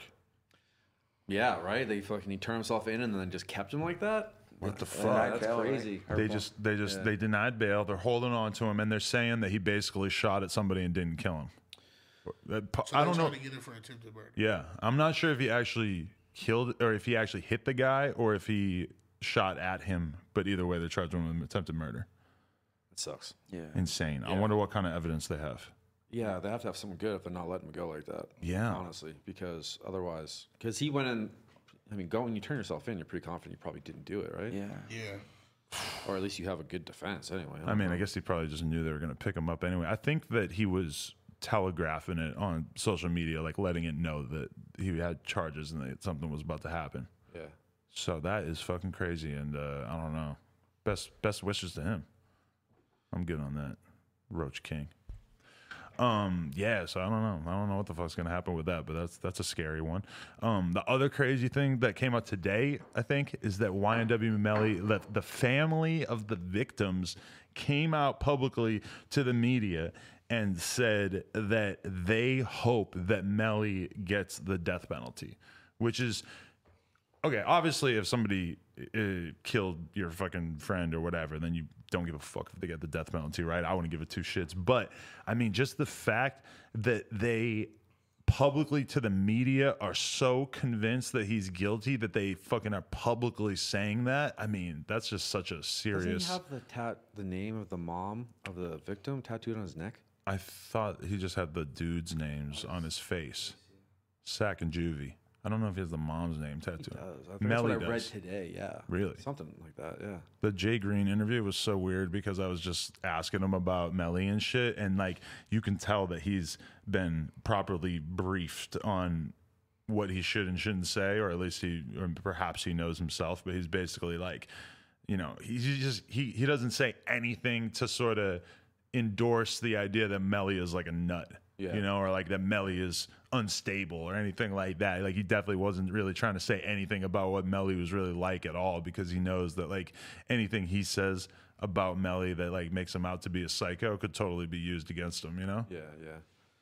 Yeah, right. They fucking he turned himself in and then just kept him like that. What the Yeah, fuck? that's Bail, right? crazy. Or They bu- just, they just, Yeah. they denied bail. They're holding on to him, and they're saying that he basically shot at somebody and didn't kill him. That, po- So I they don't try know. to get him for attempted murder. Yeah, I'm not sure if he actually killed or if he actually hit the guy or if he shot at him. But either way, they're charging him with attempted murder. It sucks. Yeah. Insane. I Yeah. wonder what kind of evidence they have. Yeah, they have to have someone good if they're not letting him go like that. Yeah. honestly, because otherwise, because he went in. I mean, go when you turn yourself in, you're pretty confident you probably didn't do it, right? Yeah. Yeah. Or at least you have a good defense anyway. I mean, I guess he probably just knew they were going to pick him up anyway. I think that he was telegraphing it on social media, like letting it know that he had charges and that something was about to happen. yeah. So that is fucking crazy, and uh, I don't know. Best best wishes to him. I'm good on that, Roach King. Um, yeah, so I don't know. I don't know what the fuck's gonna happen with that, but that's that's a scary one. Um, the other crazy thing that came out today, I think, is that Y N W Melly, that the family of the victims came out publicly to the media and said that they hope that Melly gets the death penalty, which is okay. Obviously, if somebody uh, killed your fucking friend or whatever, then you don't give a fuck if they get the death penalty, right? I wouldn't give it two shits. But I mean, just the fact that they publicly to the media are so convinced that he's guilty that they fucking are publicly saying that. I mean, that's just such a Doesn't serious. he have the tat, the name of the mom of the victim tattooed on his neck? I thought he just had the dudes' names on his face. Sack and Juvie. I don't know if he has the mom's name tattooed. Does. I think Melly that's what I read does. today. Yeah. Really? Something like that. Yeah. The Jay Green interview was so weird because I was just asking him about Melly and shit, and like you can tell that he's been properly briefed on what he should and shouldn't say, or at least he, or perhaps he knows himself. But he's basically like, you know, he's just he he doesn't say anything to sort of endorse the idea that Melly is like a nut. Yeah. You know, or like that Melly is unstable or anything like that. Like he definitely wasn't really trying to say anything about what Melly was really like at all, because he knows that like anything he says about Melly that like makes him out to be a psycho could totally be used against him, you know? Yeah. Yeah.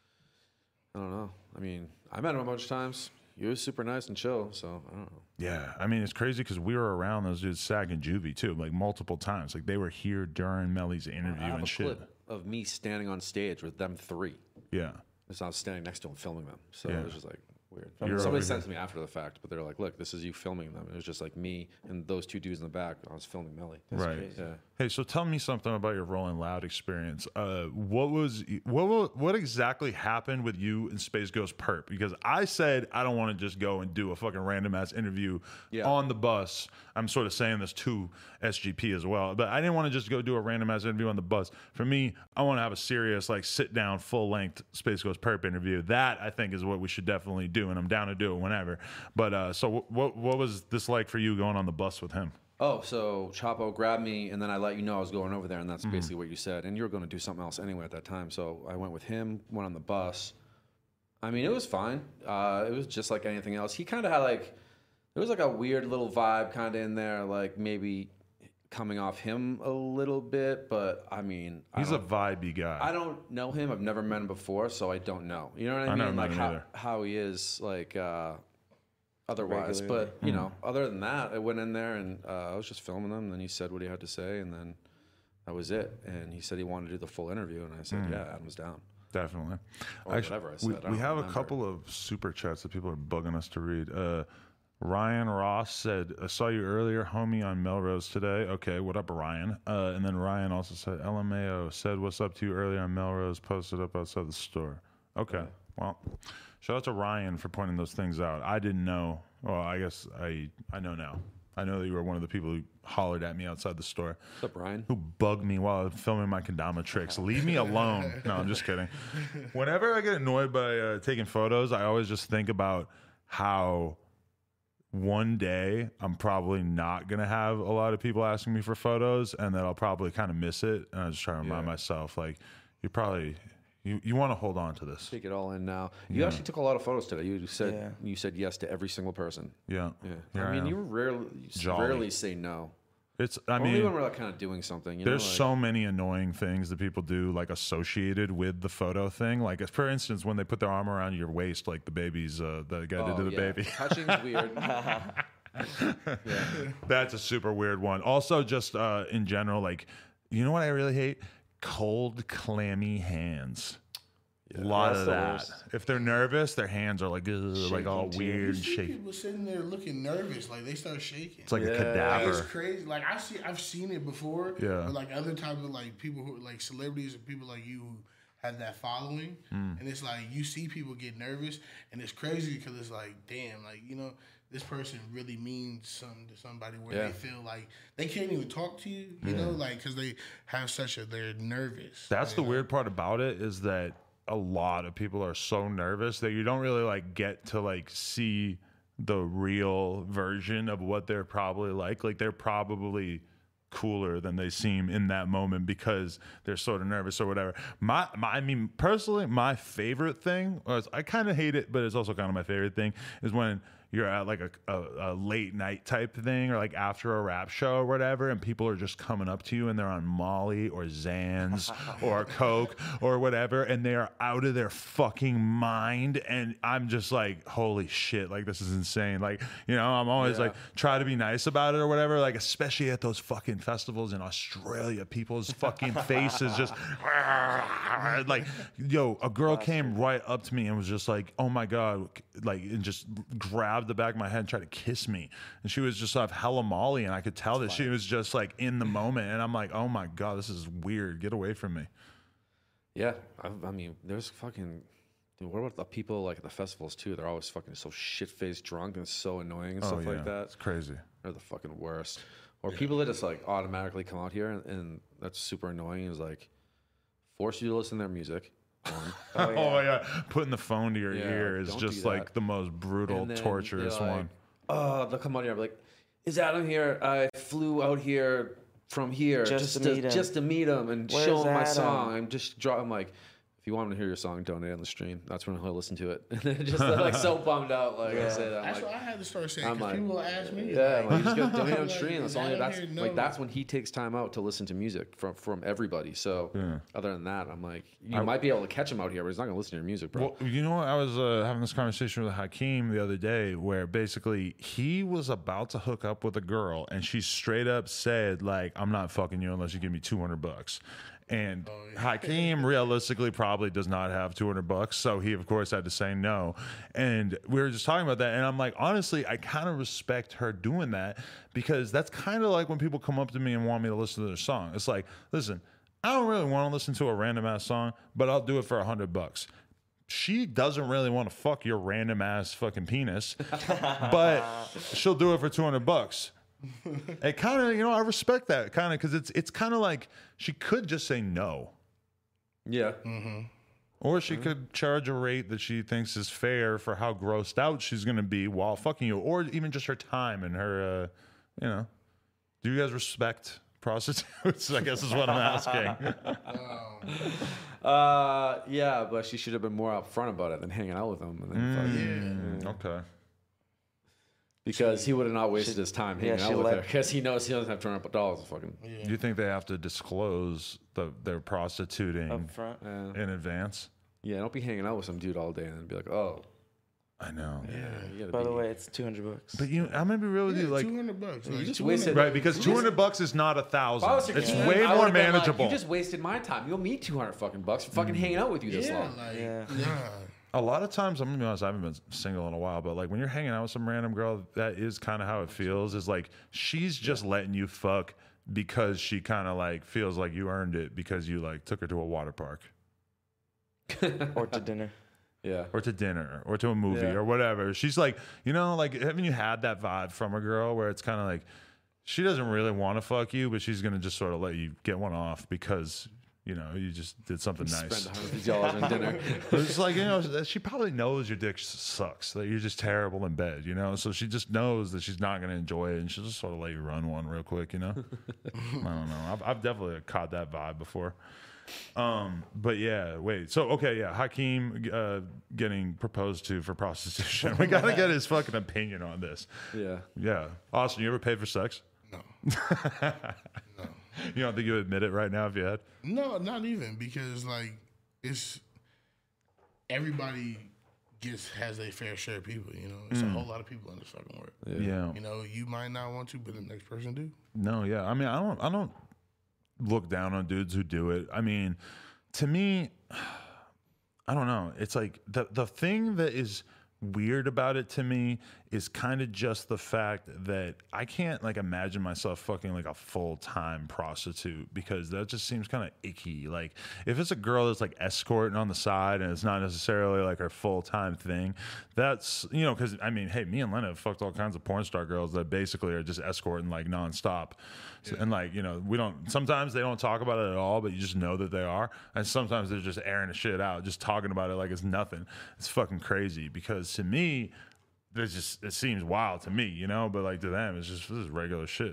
I don't know. I mean, I met him a bunch of times. He was super nice and chill. So I don't know. Yeah. I mean, it's crazy because we were around those dudes, Sag and Juvie, too, like multiple times. Like they were here during Melly's interview I have and a shit. clip of me standing on stage with them three. Yeah. So I was standing next to him filming them. So Yeah. it was just like, Weird. You're Somebody over sent here. it to me after the fact, but they're like, "Look, this is you filming them." It was just like me and those two dudes in the back. I was filming Melly. Right. crazy. Yeah. Hey, so tell me something about your Rolling Loud experience. Uh, what was what wa- what exactly happened with you and Space Ghost Perp? Because I said I don't want to just go and do a fucking random ass interview Yeah. on the bus. I'm sort of saying this to S G P as well, but I didn't want to just go do a random ass interview on the bus. For me, I want to have a serious, like, sit down, full length Space Ghost Perp interview. That I think is what we should definitely do, and I'm down to do it whenever. But uh, so what what was this like for you going on the bus with him? Oh, so Chapo grabbed me, and then I let you know I was going over there, and that's basically what you said. And you were going to do something else anyway at that time. So I went with him, went on the bus. I mean, it was fine. Uh, it was just like anything else. He kind of had like, there was like a weird little vibe kind of in there, like maybe coming off him a little bit. But I mean, I He's a don't- vibey guy. I don't know him. I've never met him before, so I don't know. You know what I, I never mean? met Like him how, either. how he is, like uh, otherwise. Regularly. But you know, other than that, I went in there and uh, I was just filming them. And then he said what he had to say, and then that was it. And he said he wanted to do the full interview, and I said, yeah, Adam's down. Definitely. Or whatever I said, We, I we don't have a remember. couple of super chats that people are bugging us to read. Uh, Ryan Ross said, I saw you earlier, homie, on Melrose today. Okay, what up, Ryan? Uh, and then Ryan also said, L M A O said, what's up to you earlier on Melrose, posted up outside the store. Okay, well, shout out to Ryan for pointing those things out. I didn't know. Well, I guess I I know now. I know that you were one of the people who hollered at me outside the store. What's up, Ryan? Who bugged me while I was filming my kendama tricks. Leave me alone. No, I'm just kidding. Whenever I get annoyed by uh, taking photos, I always just think about how one day I'm probably not going to have a lot of people asking me for photos, and that I'll probably kind of miss it. And I just try to remind Yeah. myself, like, you probably, you, you want to hold on to this. Take it all in now. You Yeah. actually took a lot of photos today. You said Yeah. you said yes to every single person. Yeah. Yeah. Here I mean, am. you rarely you Jolly. rarely say no. It's, I Only mean, when we're like kind of doing something. You there's know, like, so many annoying things that people do, like associated with the photo thing. Like, for instance, when they put their arm around your waist, like the baby's, uh, the guy that oh, did the yeah. baby. Touching's weird. That's a super weird one. Also, just uh, in general, like, you know what I really hate? Cold, clammy hands. A lot That's of the that. worst. If they're nervous, their hands are like, ugh, like all Shaking, too. weird You and see shaky. people sitting there looking nervous, like they start shaking. It's like a Yeah. Like, cadaver. it's crazy. Like I see, I've seen it before. Yeah. But like other types of like people who like celebrities and people like you who have that following, Hmm. and it's like you see people get nervous, and it's crazy because it's like, damn, like you know, this person really means something to somebody where Yeah. they feel like they can't even talk to you, you know, like because they have such a they're nervous. That's you the know? weird part about it, is that a lot of people are so nervous that you don't really like get to like see the real version of what they're probably like. Like, they're probably cooler than they seem in that moment because they're sort of nervous or whatever. My, my I mean, personally, my favorite thing, or I kind of hate it, but it's also kind of my favorite thing, is when you're at like a, a, a late night type thing, or like after a rap show or whatever, and people are just coming up to you and they're on Molly or Xans or Coke or whatever, and they are out of their fucking mind. And I'm just like, holy shit, like, this is insane. Like, you know, I'm always Yeah. like, try to be nice about it or whatever. Like, especially at those fucking festivals in Australia, people's fucking faces just like, yo, a girl came right up to me and was just like, oh my God, like, and just grabbed the back of my head and tried to kiss me. And she was just off hella Molly, and I could tell that she was just like in the moment. And I'm like, oh my God, this is weird. Get away from me. Yeah, I, I mean, there's fucking. Dude, what about the people like at the festivals too? They're always fucking so shit faced drunk and so annoying and stuff like that. It's crazy. They're the fucking worst. Or people that just like automatically come out here and, and that's super annoying. Is like force you to listen to their music. One. Oh, yeah. Oh yeah, putting the phone to your Yeah, ear like, is don't just do like that. the most brutal, And then torturous they're like, one. Oh, they'll come out here and be like, "Is Adam here? I flew out here from here Just just, to meet him. just to meet him and Where's show him my Adam?" song." I'm just draw. I'm like, if you want him to hear your song, donate on the stream. That's when he'll listen to it. And then just like so bummed out, like I Yeah. say that. I'm That's like, what I had to start saying I'm because like, people will ask me. yeah, like, you just gotta donate on like, stream. That's is only Adam that's here? like No. that's when he takes time out to listen to music from from everybody. So Yeah. other than that, I'm like, you I- might be able to catch him out here, but he's not gonna listen to your music, bro. Well, you know what? I was uh, having this conversation with Hakeem the other day where basically he was about to hook up with a girl and she straight up said, like, I'm not fucking you unless you give me two hundred bucks. And Oh, yeah. Hakeem realistically probably does not have two hundred bucks. So he, of course, had to say no. And we were just talking about that. And I'm like, honestly, I kind of respect her doing that because that's kind of like when people come up to me and want me to listen to their song. It's like, listen, I don't really want to listen to a random ass song, but I'll do it for a hundred bucks. She doesn't really want to fuck your random ass fucking penis, but she'll do it for two hundred bucks. It kind of, you know, I respect that kind of because it's it's kind of like she could just say no, Yeah. or she could charge a rate that she thinks is fair for how grossed out she's going to be while fucking you, or even just her time and her, uh, you know. Do you guys respect prostitutes? I guess is what I'm asking. Uh, yeah, but she should have been more upfront about it than hanging out with him. And then fucking, Okay. because he would have not wasted his time hanging yeah, out she with let- her because he knows he doesn't have two hundred dollars to fucking. Do you think they have to disclose the their prostituting Up front. Uh, in advance? yeah, don't be hanging out with some dude all day and then be like, oh, I know. yeah. You gotta By be, the way, it's two hundred bucks. But you, I'm gonna be real with you, like. two hundred bucks. you Like, just two wasted- hundred Right, because two hundred bucks is not a thousand. If I was It's Hakeem, way I more would've been like, manageable. you just wasted my time. You'll need two hundred fucking bucks for fucking hanging out with you this Yeah, long. like, Yeah. nah. A lot of times, I'm gonna be honest, I haven't been single in a while, but like when you're hanging out with some random girl, that is kind of how it feels. Is like she's just letting you fuck because she kind of like feels like you earned it because you like took her to a water park Or to dinner. Yeah. or to dinner or to a movie Yeah. or whatever. She's like, you know, like haven't you had that vibe from a girl where it's kind of like she doesn't really want to fuck you, but she's gonna just sort of let you get one off because you know you just did something nice. Spend one hundred fifty dollars on dinner. It's like, you know, she probably knows your dick sucks, that you're just terrible in bed, you know? So she just knows that she's not going to enjoy it and she'll just sort of let you run one real quick, you know? I don't know. I've, I've definitely caught that vibe before. Um, but yeah, wait. So, okay, yeah. Hakeem uh, getting proposed to for prostitution. We got to get his fucking opinion on this. Yeah. Yeah. Austin, you ever paid for sex? No. You don't think you would admit it right now if you had? No, not even because like it's everybody gets has their fair share of people. You know, it's a whole lot of people in this fucking world. Yeah. You know, you might not want to, but the next person do. No, yeah. I mean, I don't I don't look down on dudes who do it. I mean, to me, I don't know. It's like the the thing that is weird about it to me is kind of just the fact that I can't like imagine myself fucking like a full-time prostitute because that just seems kind of icky. Like if it's a girl that's like escorting on the side and it's not necessarily like her full-time thing, that's, you know, because I mean, hey, me and Lena have fucked all kinds of porn star girls that basically are just escorting like nonstop. So, and like, you know, we don't, sometimes they don't talk about it at all, but you just know that they are. And sometimes they're just airing the shit out, just talking about it like it's nothing. It's fucking crazy because to me, there's just, it seems wild to me, you know, but like to them, it's just, this is regular shit.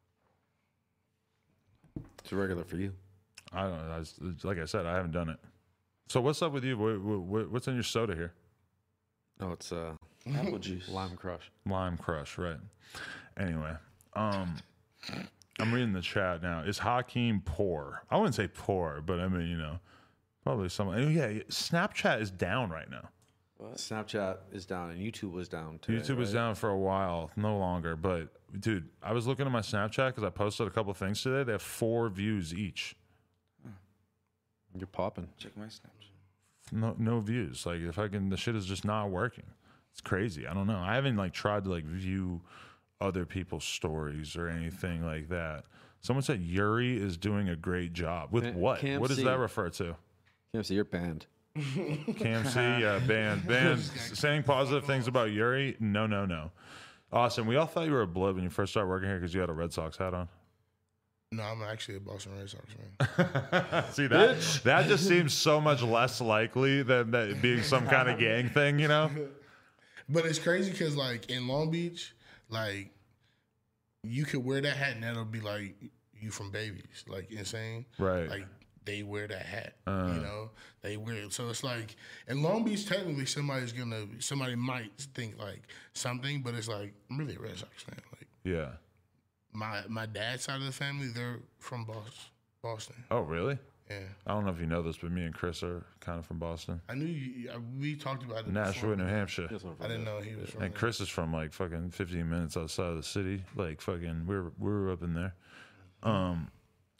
It's regular for you. I don't know. I just, like I said, I haven't done it. So what's up with you? What, what, what's in your soda here? Oh, it's uh, Apple juice. lime crush. Lime Crush, right? Anyway, um, I'm reading the chat now. Is Hakeem poor? I wouldn't say poor, but I mean, you know, probably someone. oh, Yeah, Snapchat is down right now. Snapchat is down and YouTube was down too. YouTube was down for a while, no longer. But dude, I was looking at my Snapchat because I posted a couple things today. They have four views each. You're popping. Check my Snapchat. No, no views. Like if I can, the shit is just not working. It's crazy. I don't know. I haven't like tried to like view other people's stories or anything like that. Someone said Yuri is doing a great job with Cam- what? Cam What does C. that refer to? Can't see you're banned. Cam C, yeah, banned, banned. Saying positive things about Yuri? No, no, no. Austin, we all thought you were a blood when you first started working here because you had a Red Sox hat on. No, I'm actually a Boston Red Sox fan. See that? That just seems so much less likely than that being some kind of gang thing, you know? But it's crazy because like in Long Beach, like you could wear that hat and that'll be like you from Babies, like insane. Right. Like they wear that hat, Uh. you know. They wear it, so it's like in Long Beach. Technically, somebody's gonna, somebody might think like something, but it's like I'm really a Red Sox fan. Like Yeah. my my dad's side of the family, they're from Boston. Boston, Oh, really? yeah. I don't know if you know this, but me and Chris are kind of from Boston. I knew you. I- We talked about it. Nashua, before, New but Hampshire. I didn't know he was from. And there. Chris is from like fucking fifteen minutes outside of the city. Like fucking, we were we were up in there. Um,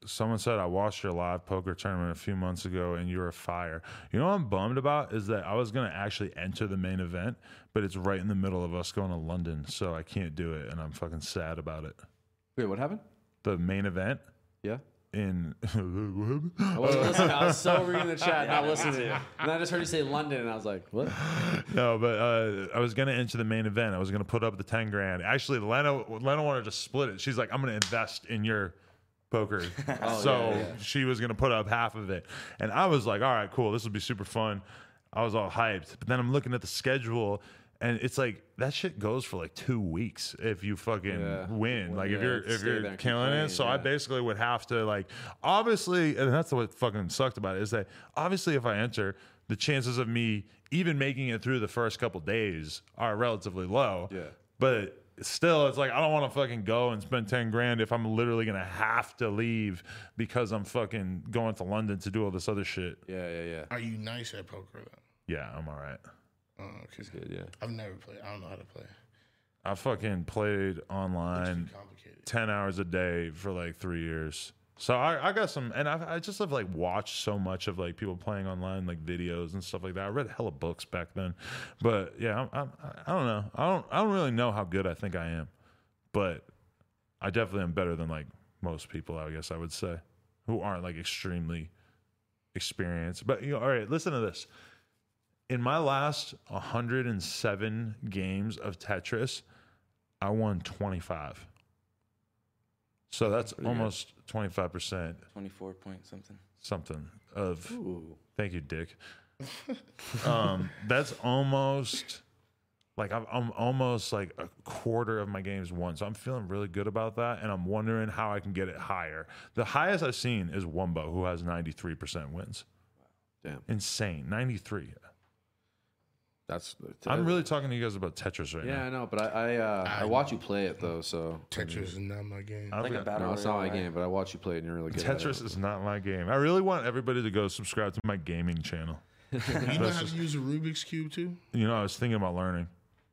someone said I watched your live poker tournament a few months ago and you were fire. You know what I'm bummed about is that I was gonna actually enter the main event, but it's right in the middle of us going to London, so I can't do it, and I'm fucking sad about it. Wait, what happened? The main event Yeah. in I wasn't listening. I was so reading the chat, not listening. And I just heard you say London, and I was like, what? no, but uh, I was gonna enter the main event. I was gonna put up the ten grand. Actually, Lena Lena wanted to split it. She's like, I'm gonna invest in your poker. Oh, so yeah, yeah. she was gonna put up half of it, and I was like, all right, cool, this will be super fun. I was all hyped, but then I'm looking at the schedule, and it's like that shit goes for like two weeks if you fucking Yeah. win. Like if Yeah, you're if stay you're there and keep killing playing, it. So I yeah. basically would have to like obviously, and that's what fucking sucked about it is that obviously if I enter, the chances of me even making it through the first couple days are relatively low. Yeah. But still, it's like I don't want to fucking go and spend ten grand if I'm literally gonna have to leave because I'm fucking going to London to do all this other shit. Yeah, yeah, yeah. Are you nice at poker though? Yeah, I'm all right. Oh, okay. Good, yeah. I've never played. I don't know how to play. I fucking played It's online too complicated. ten hours a day for like three years. So I, I got some, and I, I just have like watched so much of like people playing online, like videos and stuff like that. I read hella books back then, but yeah, I'm, I'm, I don't know. I don't, I don't really know how good I think I am, but I definitely am better than like most people. I guess I would say, who aren't like extremely experienced. But you know, all right, listen to this. In my last one hundred seven games of Tetris, I won twenty-five. So that's Pretty almost twenty-five percent twenty-four point something. something of, Ooh. thank you, Dick. um, that's almost, like I'm, I'm almost like a quarter of my games won. So I'm feeling really good about that. And I'm wondering how I can get it higher. The highest I've seen is Wumbo, who has ninety-three percent wins. Damn. Insane. ninety-three. That's. I'm really talking to you guys about Tetris right Yeah, now. I know, but I I, uh, I watch you play it though, so Tetris is not my game. I don't Like a think- battle no, it's not my royale, right? game, but I watch you play it, and you're really good. at Tetris it. is not my game. I really want everybody to go subscribe to my gaming channel. You know how to use a Rubik's Cube too? You know, I was thinking about learning.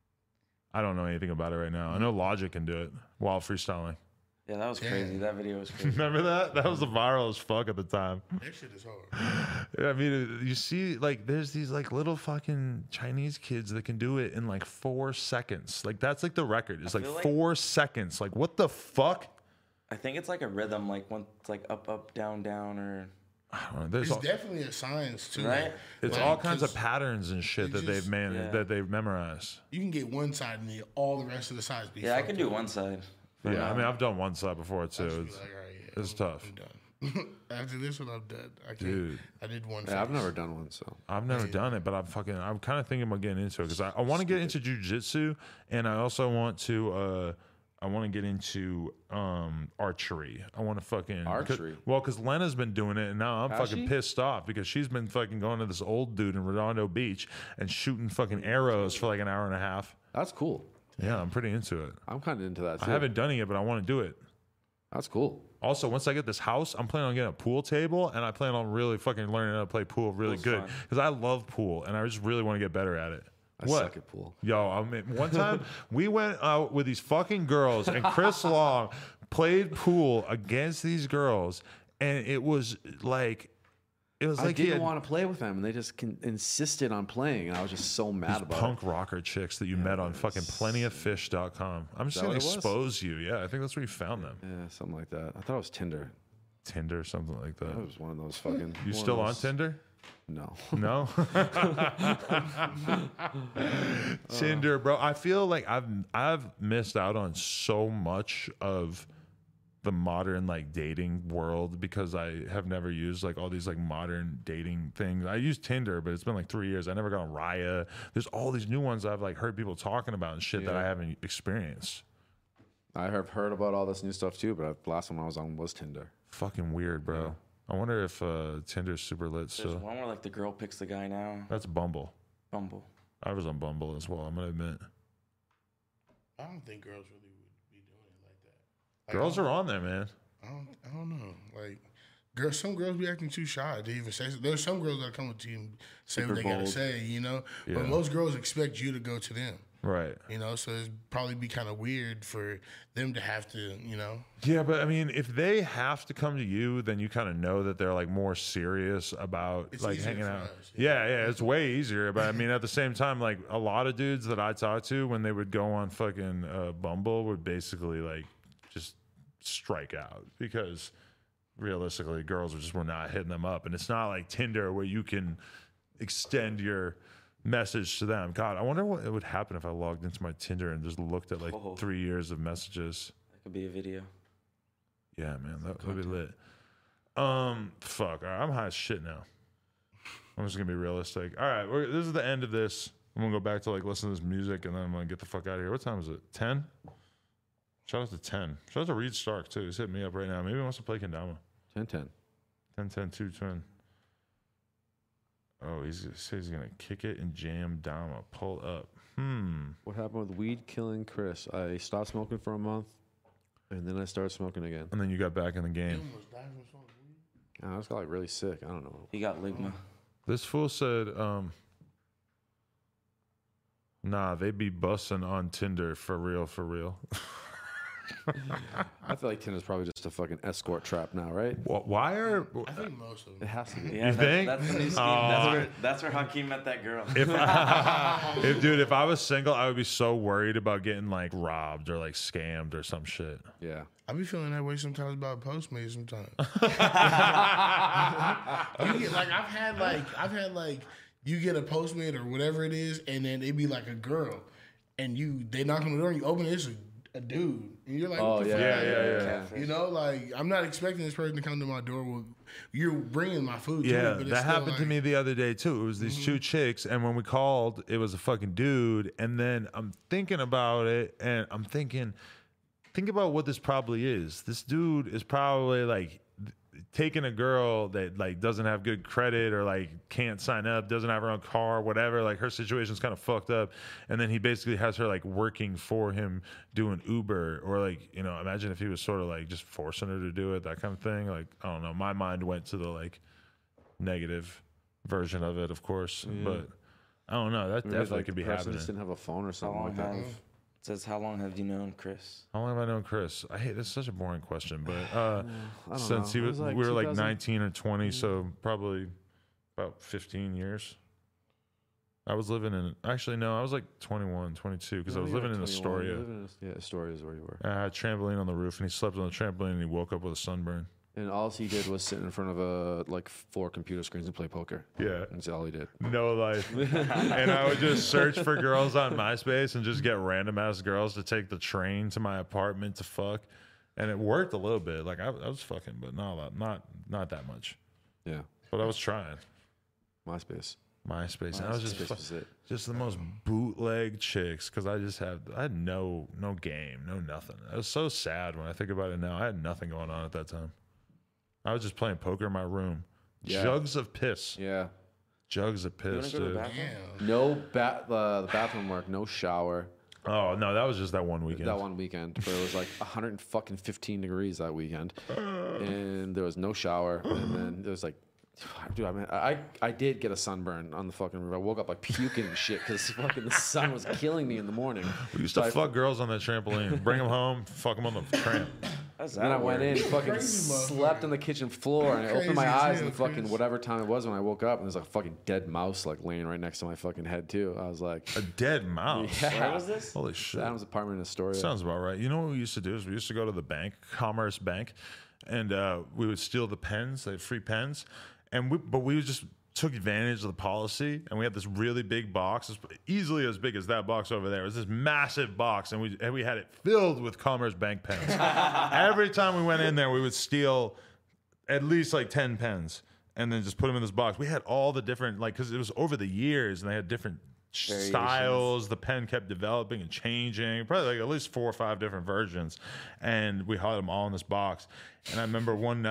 I don't know anything about it right now. I know Logic can do it while freestyling. Yeah, that was Yeah. crazy. That video was crazy. Remember that? That was viral as fuck at the time. That shit is hard. I mean, you see, like, there's these like little fucking Chinese kids that can do it in like four seconds. Like, that's like the record. It's I like feel like- four seconds. Like, what the fuck? I think it's like a rhythm, like one, it's like up, up, down, down, or I don't know. There's It's all, definitely a science too. Right? like- it's like, all kinds of 'cause patterns and shit it that just- they've man yeah. that they've memorized. You can get one side and then all the rest of the sides be. yeah, I fucked can do up. one side. Yeah, I mean, I've done one side before too. I just be It's, like, all right, yeah, it's I'm- tough. I'm done. After this one, I'm done. I can't. Dude. I did one. Yeah, I've face. never done one, so I've never done it, but I'm fucking. I'm kind of thinking about getting into it because I, I want to get into jujitsu, and I also want to. Uh, I want to get into um, archery. I want to fucking 'cause- Archery? well, because Lena's been doing it, and now I'm Has fucking she? pissed off because she's been fucking going to this old dude in Redondo Beach and shooting fucking arrows for like an hour and a half. that's cool. Yeah, I'm pretty into it. I'm kind of into that. I Too. haven't done it yet, but I want to do it. That's cool. Also, once I get this house, I'm planning on getting a pool table, and I plan on really fucking learning how to play pool really Pool's good fun. because I love pool, and I just really want to get better at it. I what? suck at pool. Yo, I mean, one time we went out with these fucking girls, and Chris Long played pool against these girls, and it was like, it was I like he didn't had want to play with them, and they just con- insisted on playing, and I was just so mad these about punk rocker chicks that you met on fucking plenty of fish dot com. I'm just that gonna what it was? expose you. Yeah, I think that's where you found them. it. Yeah, something like that. I thought it was Tinder. Tinder, something like that. That was one of those fucking. one You of still on those- Tinder? No. No. Tinder, bro. I feel like I've I've missed out on so much of the modern like dating world because I have never used like all these like modern dating things. I use Tinder, but it's been like three years. I never got on Raya. There's all these new ones I've like heard people talking about and shit that I Yeah. haven't experienced. I have heard about all this new stuff too, but the last one I was on was Tinder. Fucking weird, bro. I wonder if uh, Tinder's super lit There's still. one where like the girl picks the guy now. That's Bumble. Bumble. I was on Bumble as well. I'm gonna admit. I don't think girls really would be doing it like that. Like, Girls I are don't, on there, man. I don't. I don't know. Like Girls, some girls be acting too shy to even say. There's some girls that come up to you and say Super what they gotta bold. say, you know. Yeah. But most girls expect you to go to them, Right. you know. So it's probably be kind of weird for them to have to, you know. Yeah, but I mean, if they have to come to you, then you kind of know that they're like more serious about It's like easier hanging for out. us, Yeah, yeah, it's way easier. But I mean, at the same time, like a lot of dudes that I talk to when they would go on fucking uh, Bumble would basically like just strike out because realistically, girls were just were not hitting them up, and it's not like Tinder where you can extend your message to them. God, I wonder what it would happen if I logged into my Tinder and just looked at like Oh. three years of messages. That could be a video. Yeah, man, that would be lit. Um, fuck. All right, I'm high as shit now. I'm just gonna be realistic. All right, we're, this is the end of this. I'm gonna go back to like listen to this music, and then I'm gonna get the fuck out of here. What time is it? Ten. Shout out to ten. Shout out to Reed Stark too. He's hitting me up right now. Maybe he wants to play Kendama. ten ten. ten ten two ten. Oh, he's he says he's gonna kick it and jam Dama. Pull up. Hmm. What happened with weed killing Chris? I stopped smoking for a month, and then I started smoking again. And then you got back in the You game. almost died from smoking weed. I just got like really sick. I don't know. He got ligma. This fool said, um, nah, they be bussing on Tinder for real, for real. I feel like Tinder's probably just a fucking escort trap now, right? Wh- Why are I think most of It them. has to be. Yeah, You that- think? That's the new scheme. Aw. That's where that's where Hakeem met that girl. if, I, if dude, if I was single, I would be so worried about getting like robbed or like scammed or some shit. Yeah. I be feeling that way sometimes about Postmates sometimes. You get, like I've had like I've had like you get a Postmate or whatever it is, and then it be like a girl, and you they knock on the door and you open it, it's a, a dude, and you're like, Oh what the yeah, fuck? yeah, yeah, yeah. Catfish. You know, like I'm not expecting this person to come to my door with you're bringing my food. to Yeah, me, but it's that still happened to like- me the other day too. It was these two chicks, and when we called, it was a fucking dude. And then I'm thinking about it, and I'm thinking, think about what this probably is. This dude is probably like th- taking a girl that like doesn't have good credit or like can't sign up, doesn't have her own car, whatever. Like her situation's kind of fucked up, and then he basically has her like working for him doing Uber, or like, you know, imagine if he was sort of like just forcing her to do it, that kind of thing. Like, I don't know. My mind went to the like negative version of it, of course, but I don't know. That Maybe, definitely like, could the be person happening. just didn't have a phone or How something long like that. have it says how long have you known Chris? How long have I known Chris? I hate this is such a boring question, but uh, I don't since know. he It was, was like we were like two thousand nineteen or twenty, so probably about fifteen years. I was living in actually no, I was like twenty-one, twenty-two because I No, was you were living in twenty-one. You Astoria. were living in Ast- Yeah, Astoria is where you were. I had a trampoline on the roof, and he slept on the trampoline, and he woke up with a sunburn. And all he did was sit in front of a like four computer screens and play poker. Yeah, That's all he did. no life. And I would just search for girls on MySpace and just get random ass girls to take the train to my apartment to fuck, and it worked a little bit. Like I, I was fucking, but not a lot, not not that much. Yeah. But I was trying. MySpace. MySpace. And I was just MySpace fu- was it. just the most bootleg chicks because I just had I had no no game, no nothing. I was so sad when I think about it now. I had nothing going on at that time. I was just playing poker in my room. Yeah. Jugs of piss. Yeah. Jugs of You wanna piss, go to the dude. bathroom? Damn. No ba- uh, the bathroom work, no shower. Oh no, that was just that one weekend. That one weekend, but it was like one hundred fucking fifteen degrees that weekend, and there was no shower, and then there was like, dude, I mean, I I did get a sunburn on the fucking roof. I woke up like puking and shit because fucking the sun was killing me in the morning. We used So to I- fuck girls on that trampoline, bring them home, fuck them on the tramp. How's Then I that went work? in, fucking Crazy motherfucker. slept on the kitchen floor, and I opened my Crazy as eyes, hell, and fucking Chris. whatever time it was when I woke up, and there's like a fucking dead mouse like laying right next to my fucking head too. I was like, A dead mouse. yeah. Where was this? Holy shit. Adam's apartment in Astoria. Sounds about right. You know what we used to do is we used to go to the bank, Commerce Bank, and uh, we would steal the pens, like free pens, and we but we just took advantage of the policy, and we had this really big box, it's easily as big as that box over there. It was this massive box, and we and we had it filled with Commerce Bank pens. Every time we went in there, we would steal at least like ten pens, and then just put them in this box. We had all the different like because it was over the years, and they had different Variations. styles. The pen kept developing and changing, probably like at least four or five different versions, and we had them all in this box. And I remember one night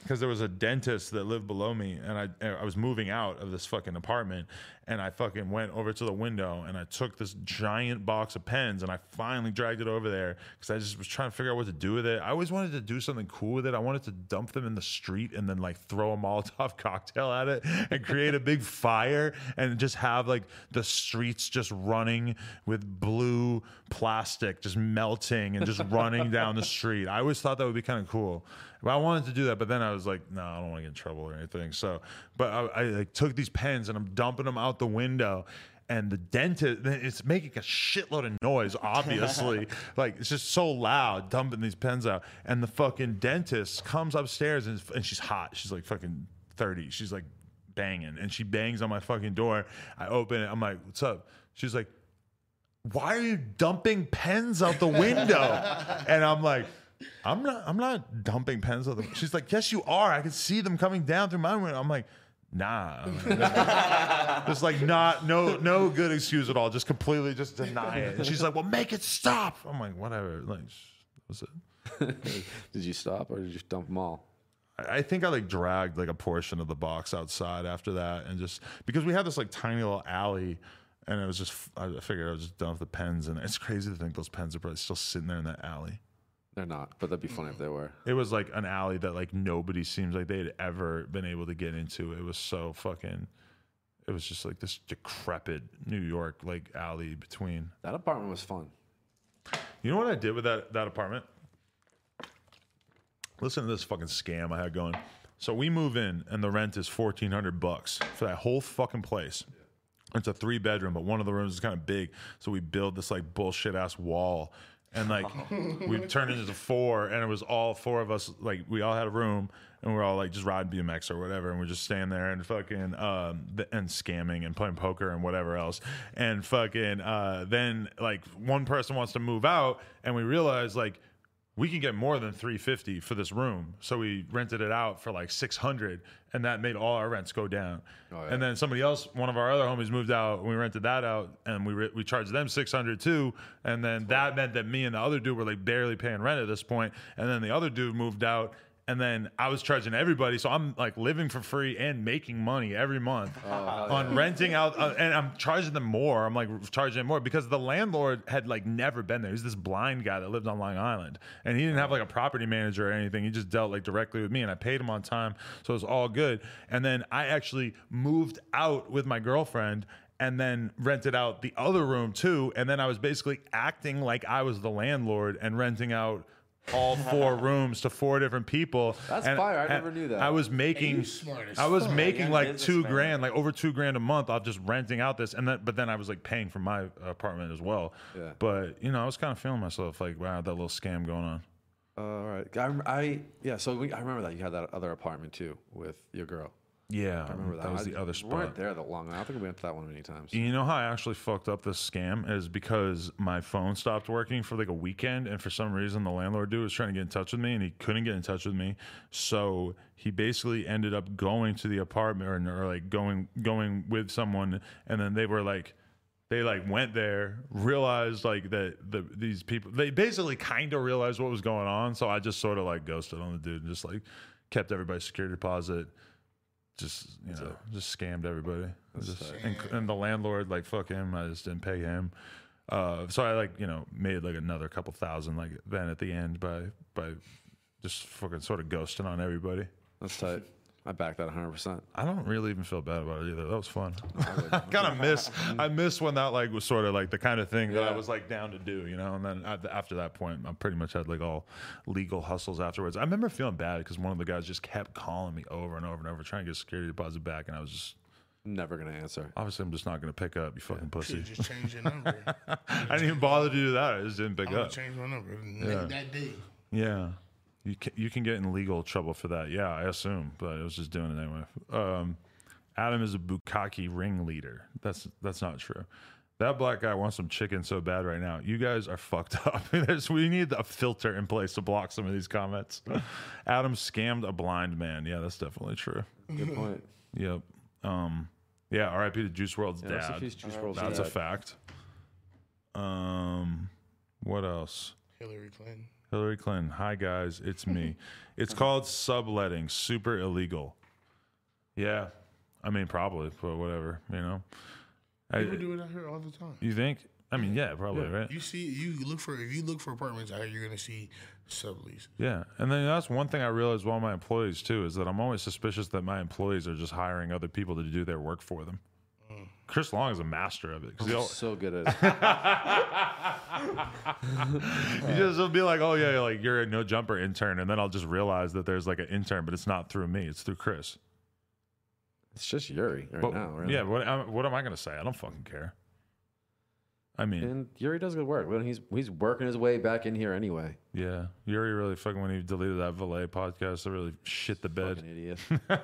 because there was a dentist that lived below me, and I I was moving out of this fucking apartment, and I fucking went over to the window and I took this giant box of pens and I finally dragged it over there because I just was trying to figure out what to do with it. I always wanted to do something cool with it. I wanted to dump them in the street and then like throw a Molotov cocktail at it and create a big fire and just have like the streets just running with blue plastic just melting and just running down the street. I always thought that would be kind of cool. But I wanted to do that, but then I was like, no, I don't want to get in trouble or anything. So, but I, I like took these pens and I'm dumping them out the window, and the dentist, it's making a shitload of noise, obviously. Like, it's just so loud, dumping these pens out. And the fucking dentist comes upstairs and, and she's hot. She's like fucking thirty. She's like banging, and she bangs on my fucking door. I open it. I'm like, what's up? She's like, why are you dumping pens out the window? And I'm like, I'm not I'm not dumping pens out the window. She's like, yes, you are. I can see them coming down through my window. I'm like, nah. Just like not no no good excuse at all. Just completely just deny it. And she's like, well, make it stop. I'm like, whatever. Like, what's it? Did you stop or did you just dump them all? I think I like dragged like a portion of the box outside after that, and just because we had this like tiny little alley, and it was just I figured I would just dump the pens, and it's crazy to think those pens are probably still sitting there in that alley. They're not, but that'd be funny if they were. It was like an alley that like nobody seems like they'd ever been able to get into. It was so fucking. It was just like this decrepit New York like alley between. That apartment was fun. You know what I did with that that apartment? Listen to this fucking scam I had going. So we move in, and the rent is fourteen hundred bucks for that whole fucking place. It's a three bedroom, but one of the rooms is kind of big, so we build this like bullshit ass wall. And like we turned it into four, and it was all four of us. Like we all had a room, and we're all like just riding B M X or whatever, and we're just standing there and fucking um and scamming and playing poker and whatever else. And fucking uh, then like one person wants to move out, and we realize like we can get more than three fifty for this room, so we rented it out for like six hundred, and that made all our rents go down. Oh, yeah. And then somebody else, one of our other homies, moved out, and we rented that out, and we re- we charged them six hundred too. And then that meant that me and the other dude were like barely paying rent at this point. And then the other dude moved out, and then I was charging everybody, so I'm like living for free and making money every month oh, on yeah. renting out, uh, and I'm charging them more. I'm like charging them more because the landlord had like never been there. He's this blind guy that lived on Long Island, and he didn't have like a property manager or anything. He just dealt like directly with me, and I paid him on time, so it was all good. And then I actually moved out with my girlfriend, and then rented out the other room too. And then I was basically acting like I was the landlord and renting out all four rooms to four different people. That's and, fire. I never knew that. I was making, I was making yeah, like two man. grand, like over two grand a month off just renting out this, and then but then I was like paying for my apartment as well. Yeah. But you know, I was kind of feeling myself like, wow, that little scam going on. Uh, all right. I, I yeah. So we, I remember that you had that other apartment too with your girl. Yeah, I remember that. That was I, the other spot. We weren't there that long. I don't think we went to that one many times. You know how I actually fucked up this scam is because my phone stopped working for like a weekend, and for some reason the landlord dude was trying to get in touch with me, and he couldn't get in touch with me. So he basically ended up going to the apartment or, or like going going with someone, and then they were like. They like went there, realized like that the these people. They basically kind of realized what was going on. So I just sort of like ghosted on the dude and just like kept everybody's security deposit. Just you know, just scammed everybody. Just, and, and the landlord, like fuck him. I just didn't pay him. Uh, so I like you know made like another couple thousand like then at the end by by just fucking sort of ghosting on everybody. That's tight. I back that one hundred percent. I don't really even feel bad about it either. That was fun. I kind of miss. I miss when that like was sort of like the kind of thing that yeah. I was like down to do, you know. And then after that point, I pretty much had like all legal hustles afterwards. I remember feeling bad because one of the guys just kept calling me over and over and over trying to get security deposit back, and I was just never gonna answer. Obviously, I'm just not gonna pick up. You fucking yeah. pussy. Just change your number. I didn't even bother to do that. I just didn't pick I'm up. Change my number yeah. that day. Yeah. You can, you can get in legal trouble for that. Yeah, I assume, but I was just doing it anyway. Um, Adam is a bukkake ringleader. That's that's not true. That black guy wants some chicken so bad right now. You guys are fucked up. We need a filter in place to block some of these comments. Adam scammed a blind man. Yeah, that's definitely true. Good point. Yep. Um, yeah, R I P to Juice world's yeah, dad. Juice WRLD's that's dad. a fact. Um, what else? Hillary Clinton. Hillary Clinton. Hi guys, it's me. It's called subletting. Super illegal. Yeah, I mean probably, but whatever. You know. People I, do it out here all the time. you think? I mean, yeah, probably, right? You see, you look for if you look for apartments out here, you're gonna see sublease. Yeah, and then that's one thing I realized with all my employees too is that I'm always suspicious that my employees are just hiring other people to do their work for them. Mm. Chris Long is a master of it because he'll So good at it. he just will be like, "Oh yeah, like you're a no jumper intern," and then I'll just realize that there's like an intern, but it's not through me; it's through Chris. It's just Yuri right But, now, really. Yeah, what am- what am I gonna say? I don't fucking care. I mean, And Yuri does good work. But he's he's working his way back in here anyway. yeah, Yuri really fucking when he deleted that Valet podcast, it really shit the bed. Fucking idiot.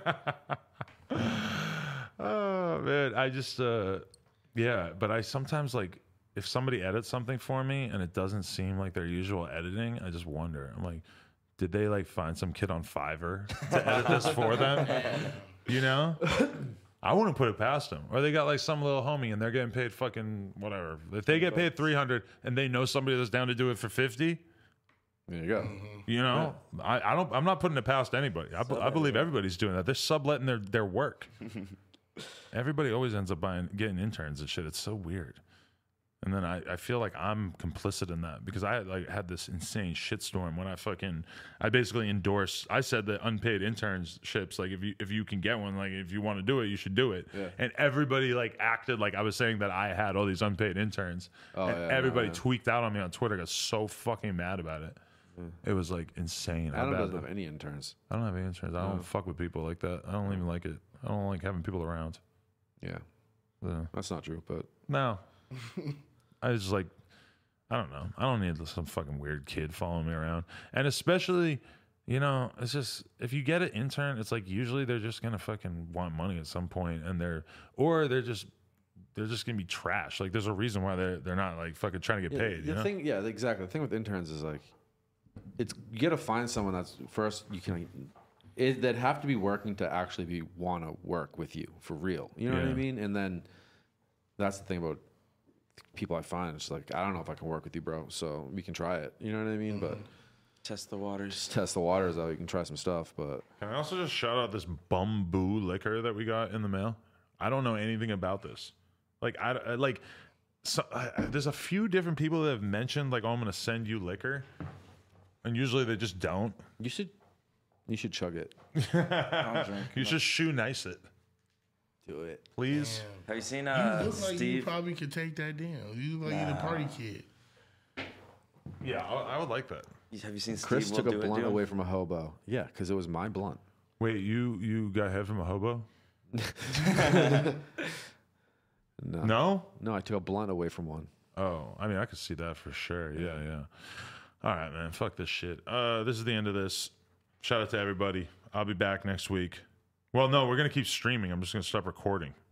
Oh man, I just uh yeah, but I sometimes like if somebody edits something for me and it doesn't seem like their usual editing, I just wonder. I'm like, did they like find some kid on Fiverr to edit this for them? You know? I wouldn't put it past them. Or they got like some little homie and they're getting paid fucking whatever. If they get paid three hundred and they know somebody that's down to do it for fifty, There you go. you know, I, I don't I'm not putting it past anybody. I, be- I believe everybody's doing that. They're subletting their their work. Everybody always ends up buying getting interns and shit. It's so weird. And then I, I feel like I'm complicit in that because I like had this insane shitstorm when I fucking I basically endorsed I said that unpaid internships, like if you if you can get one, like if you want to do it, you should do it. Yeah. And everybody like acted like I was saying that I had all these unpaid interns. Oh, and yeah, everybody no, yeah. tweaked out on me on Twitter, got so fucking mad about it. It was like insane. how Adam bad doesn't the- have any interns. I don't have any interns. I don't fuck with people like that. I don't even like it. I don't like having people around. Yeah, Yeah. that's not true. But No. I was like, I don't know. I don't need some fucking weird kid following me around. And especially, you know, it's just, if you get an intern, it's like usually they're just going to fucking want money at some point and they're, or they're just, they're just going to be trash. Like there's a reason why they're, they're not like fucking trying to get yeah, paid. the You know? thing, yeah, exactly. The thing with interns is like, it's you got to find someone that's first you can. It, that have to be working to actually be want to work with you for real. You know what I Yeah. mean? And then that's the thing about people I find. It's like I don't know if I can work with you, bro. So we can try it. You know what I mean? But Test the waters. just test the waters out. You can try some stuff, but Can I also just shout out this Bumbu liquor that we got in the mail? I don't know anything about this. Like I, I like. So, I, I- there's a few different people that have mentioned like, oh, I'm gonna send you liquor, and usually they just don't. you should you should chug it. I'll drink. You should shoe nice it, Do it. please. Have you seen You uh, look like you Steve? probably could take that down. You look like you're the party kid. Yeah, I, I would like that. Have you seen Chris Steve took will a do it, blunt dude? away from a hobo. Yeah, because it was my blunt. Wait, you you got head from a hobo? No, No. no, I took a blunt away from one. Oh, I mean, I could see that for sure. Yeah, yeah. All right, man. Fuck this shit. Uh, this is the end of this. Shout out to everybody. I'll be back next week. Well, no, we're gonna keep streaming. I'm just gonna stop recording.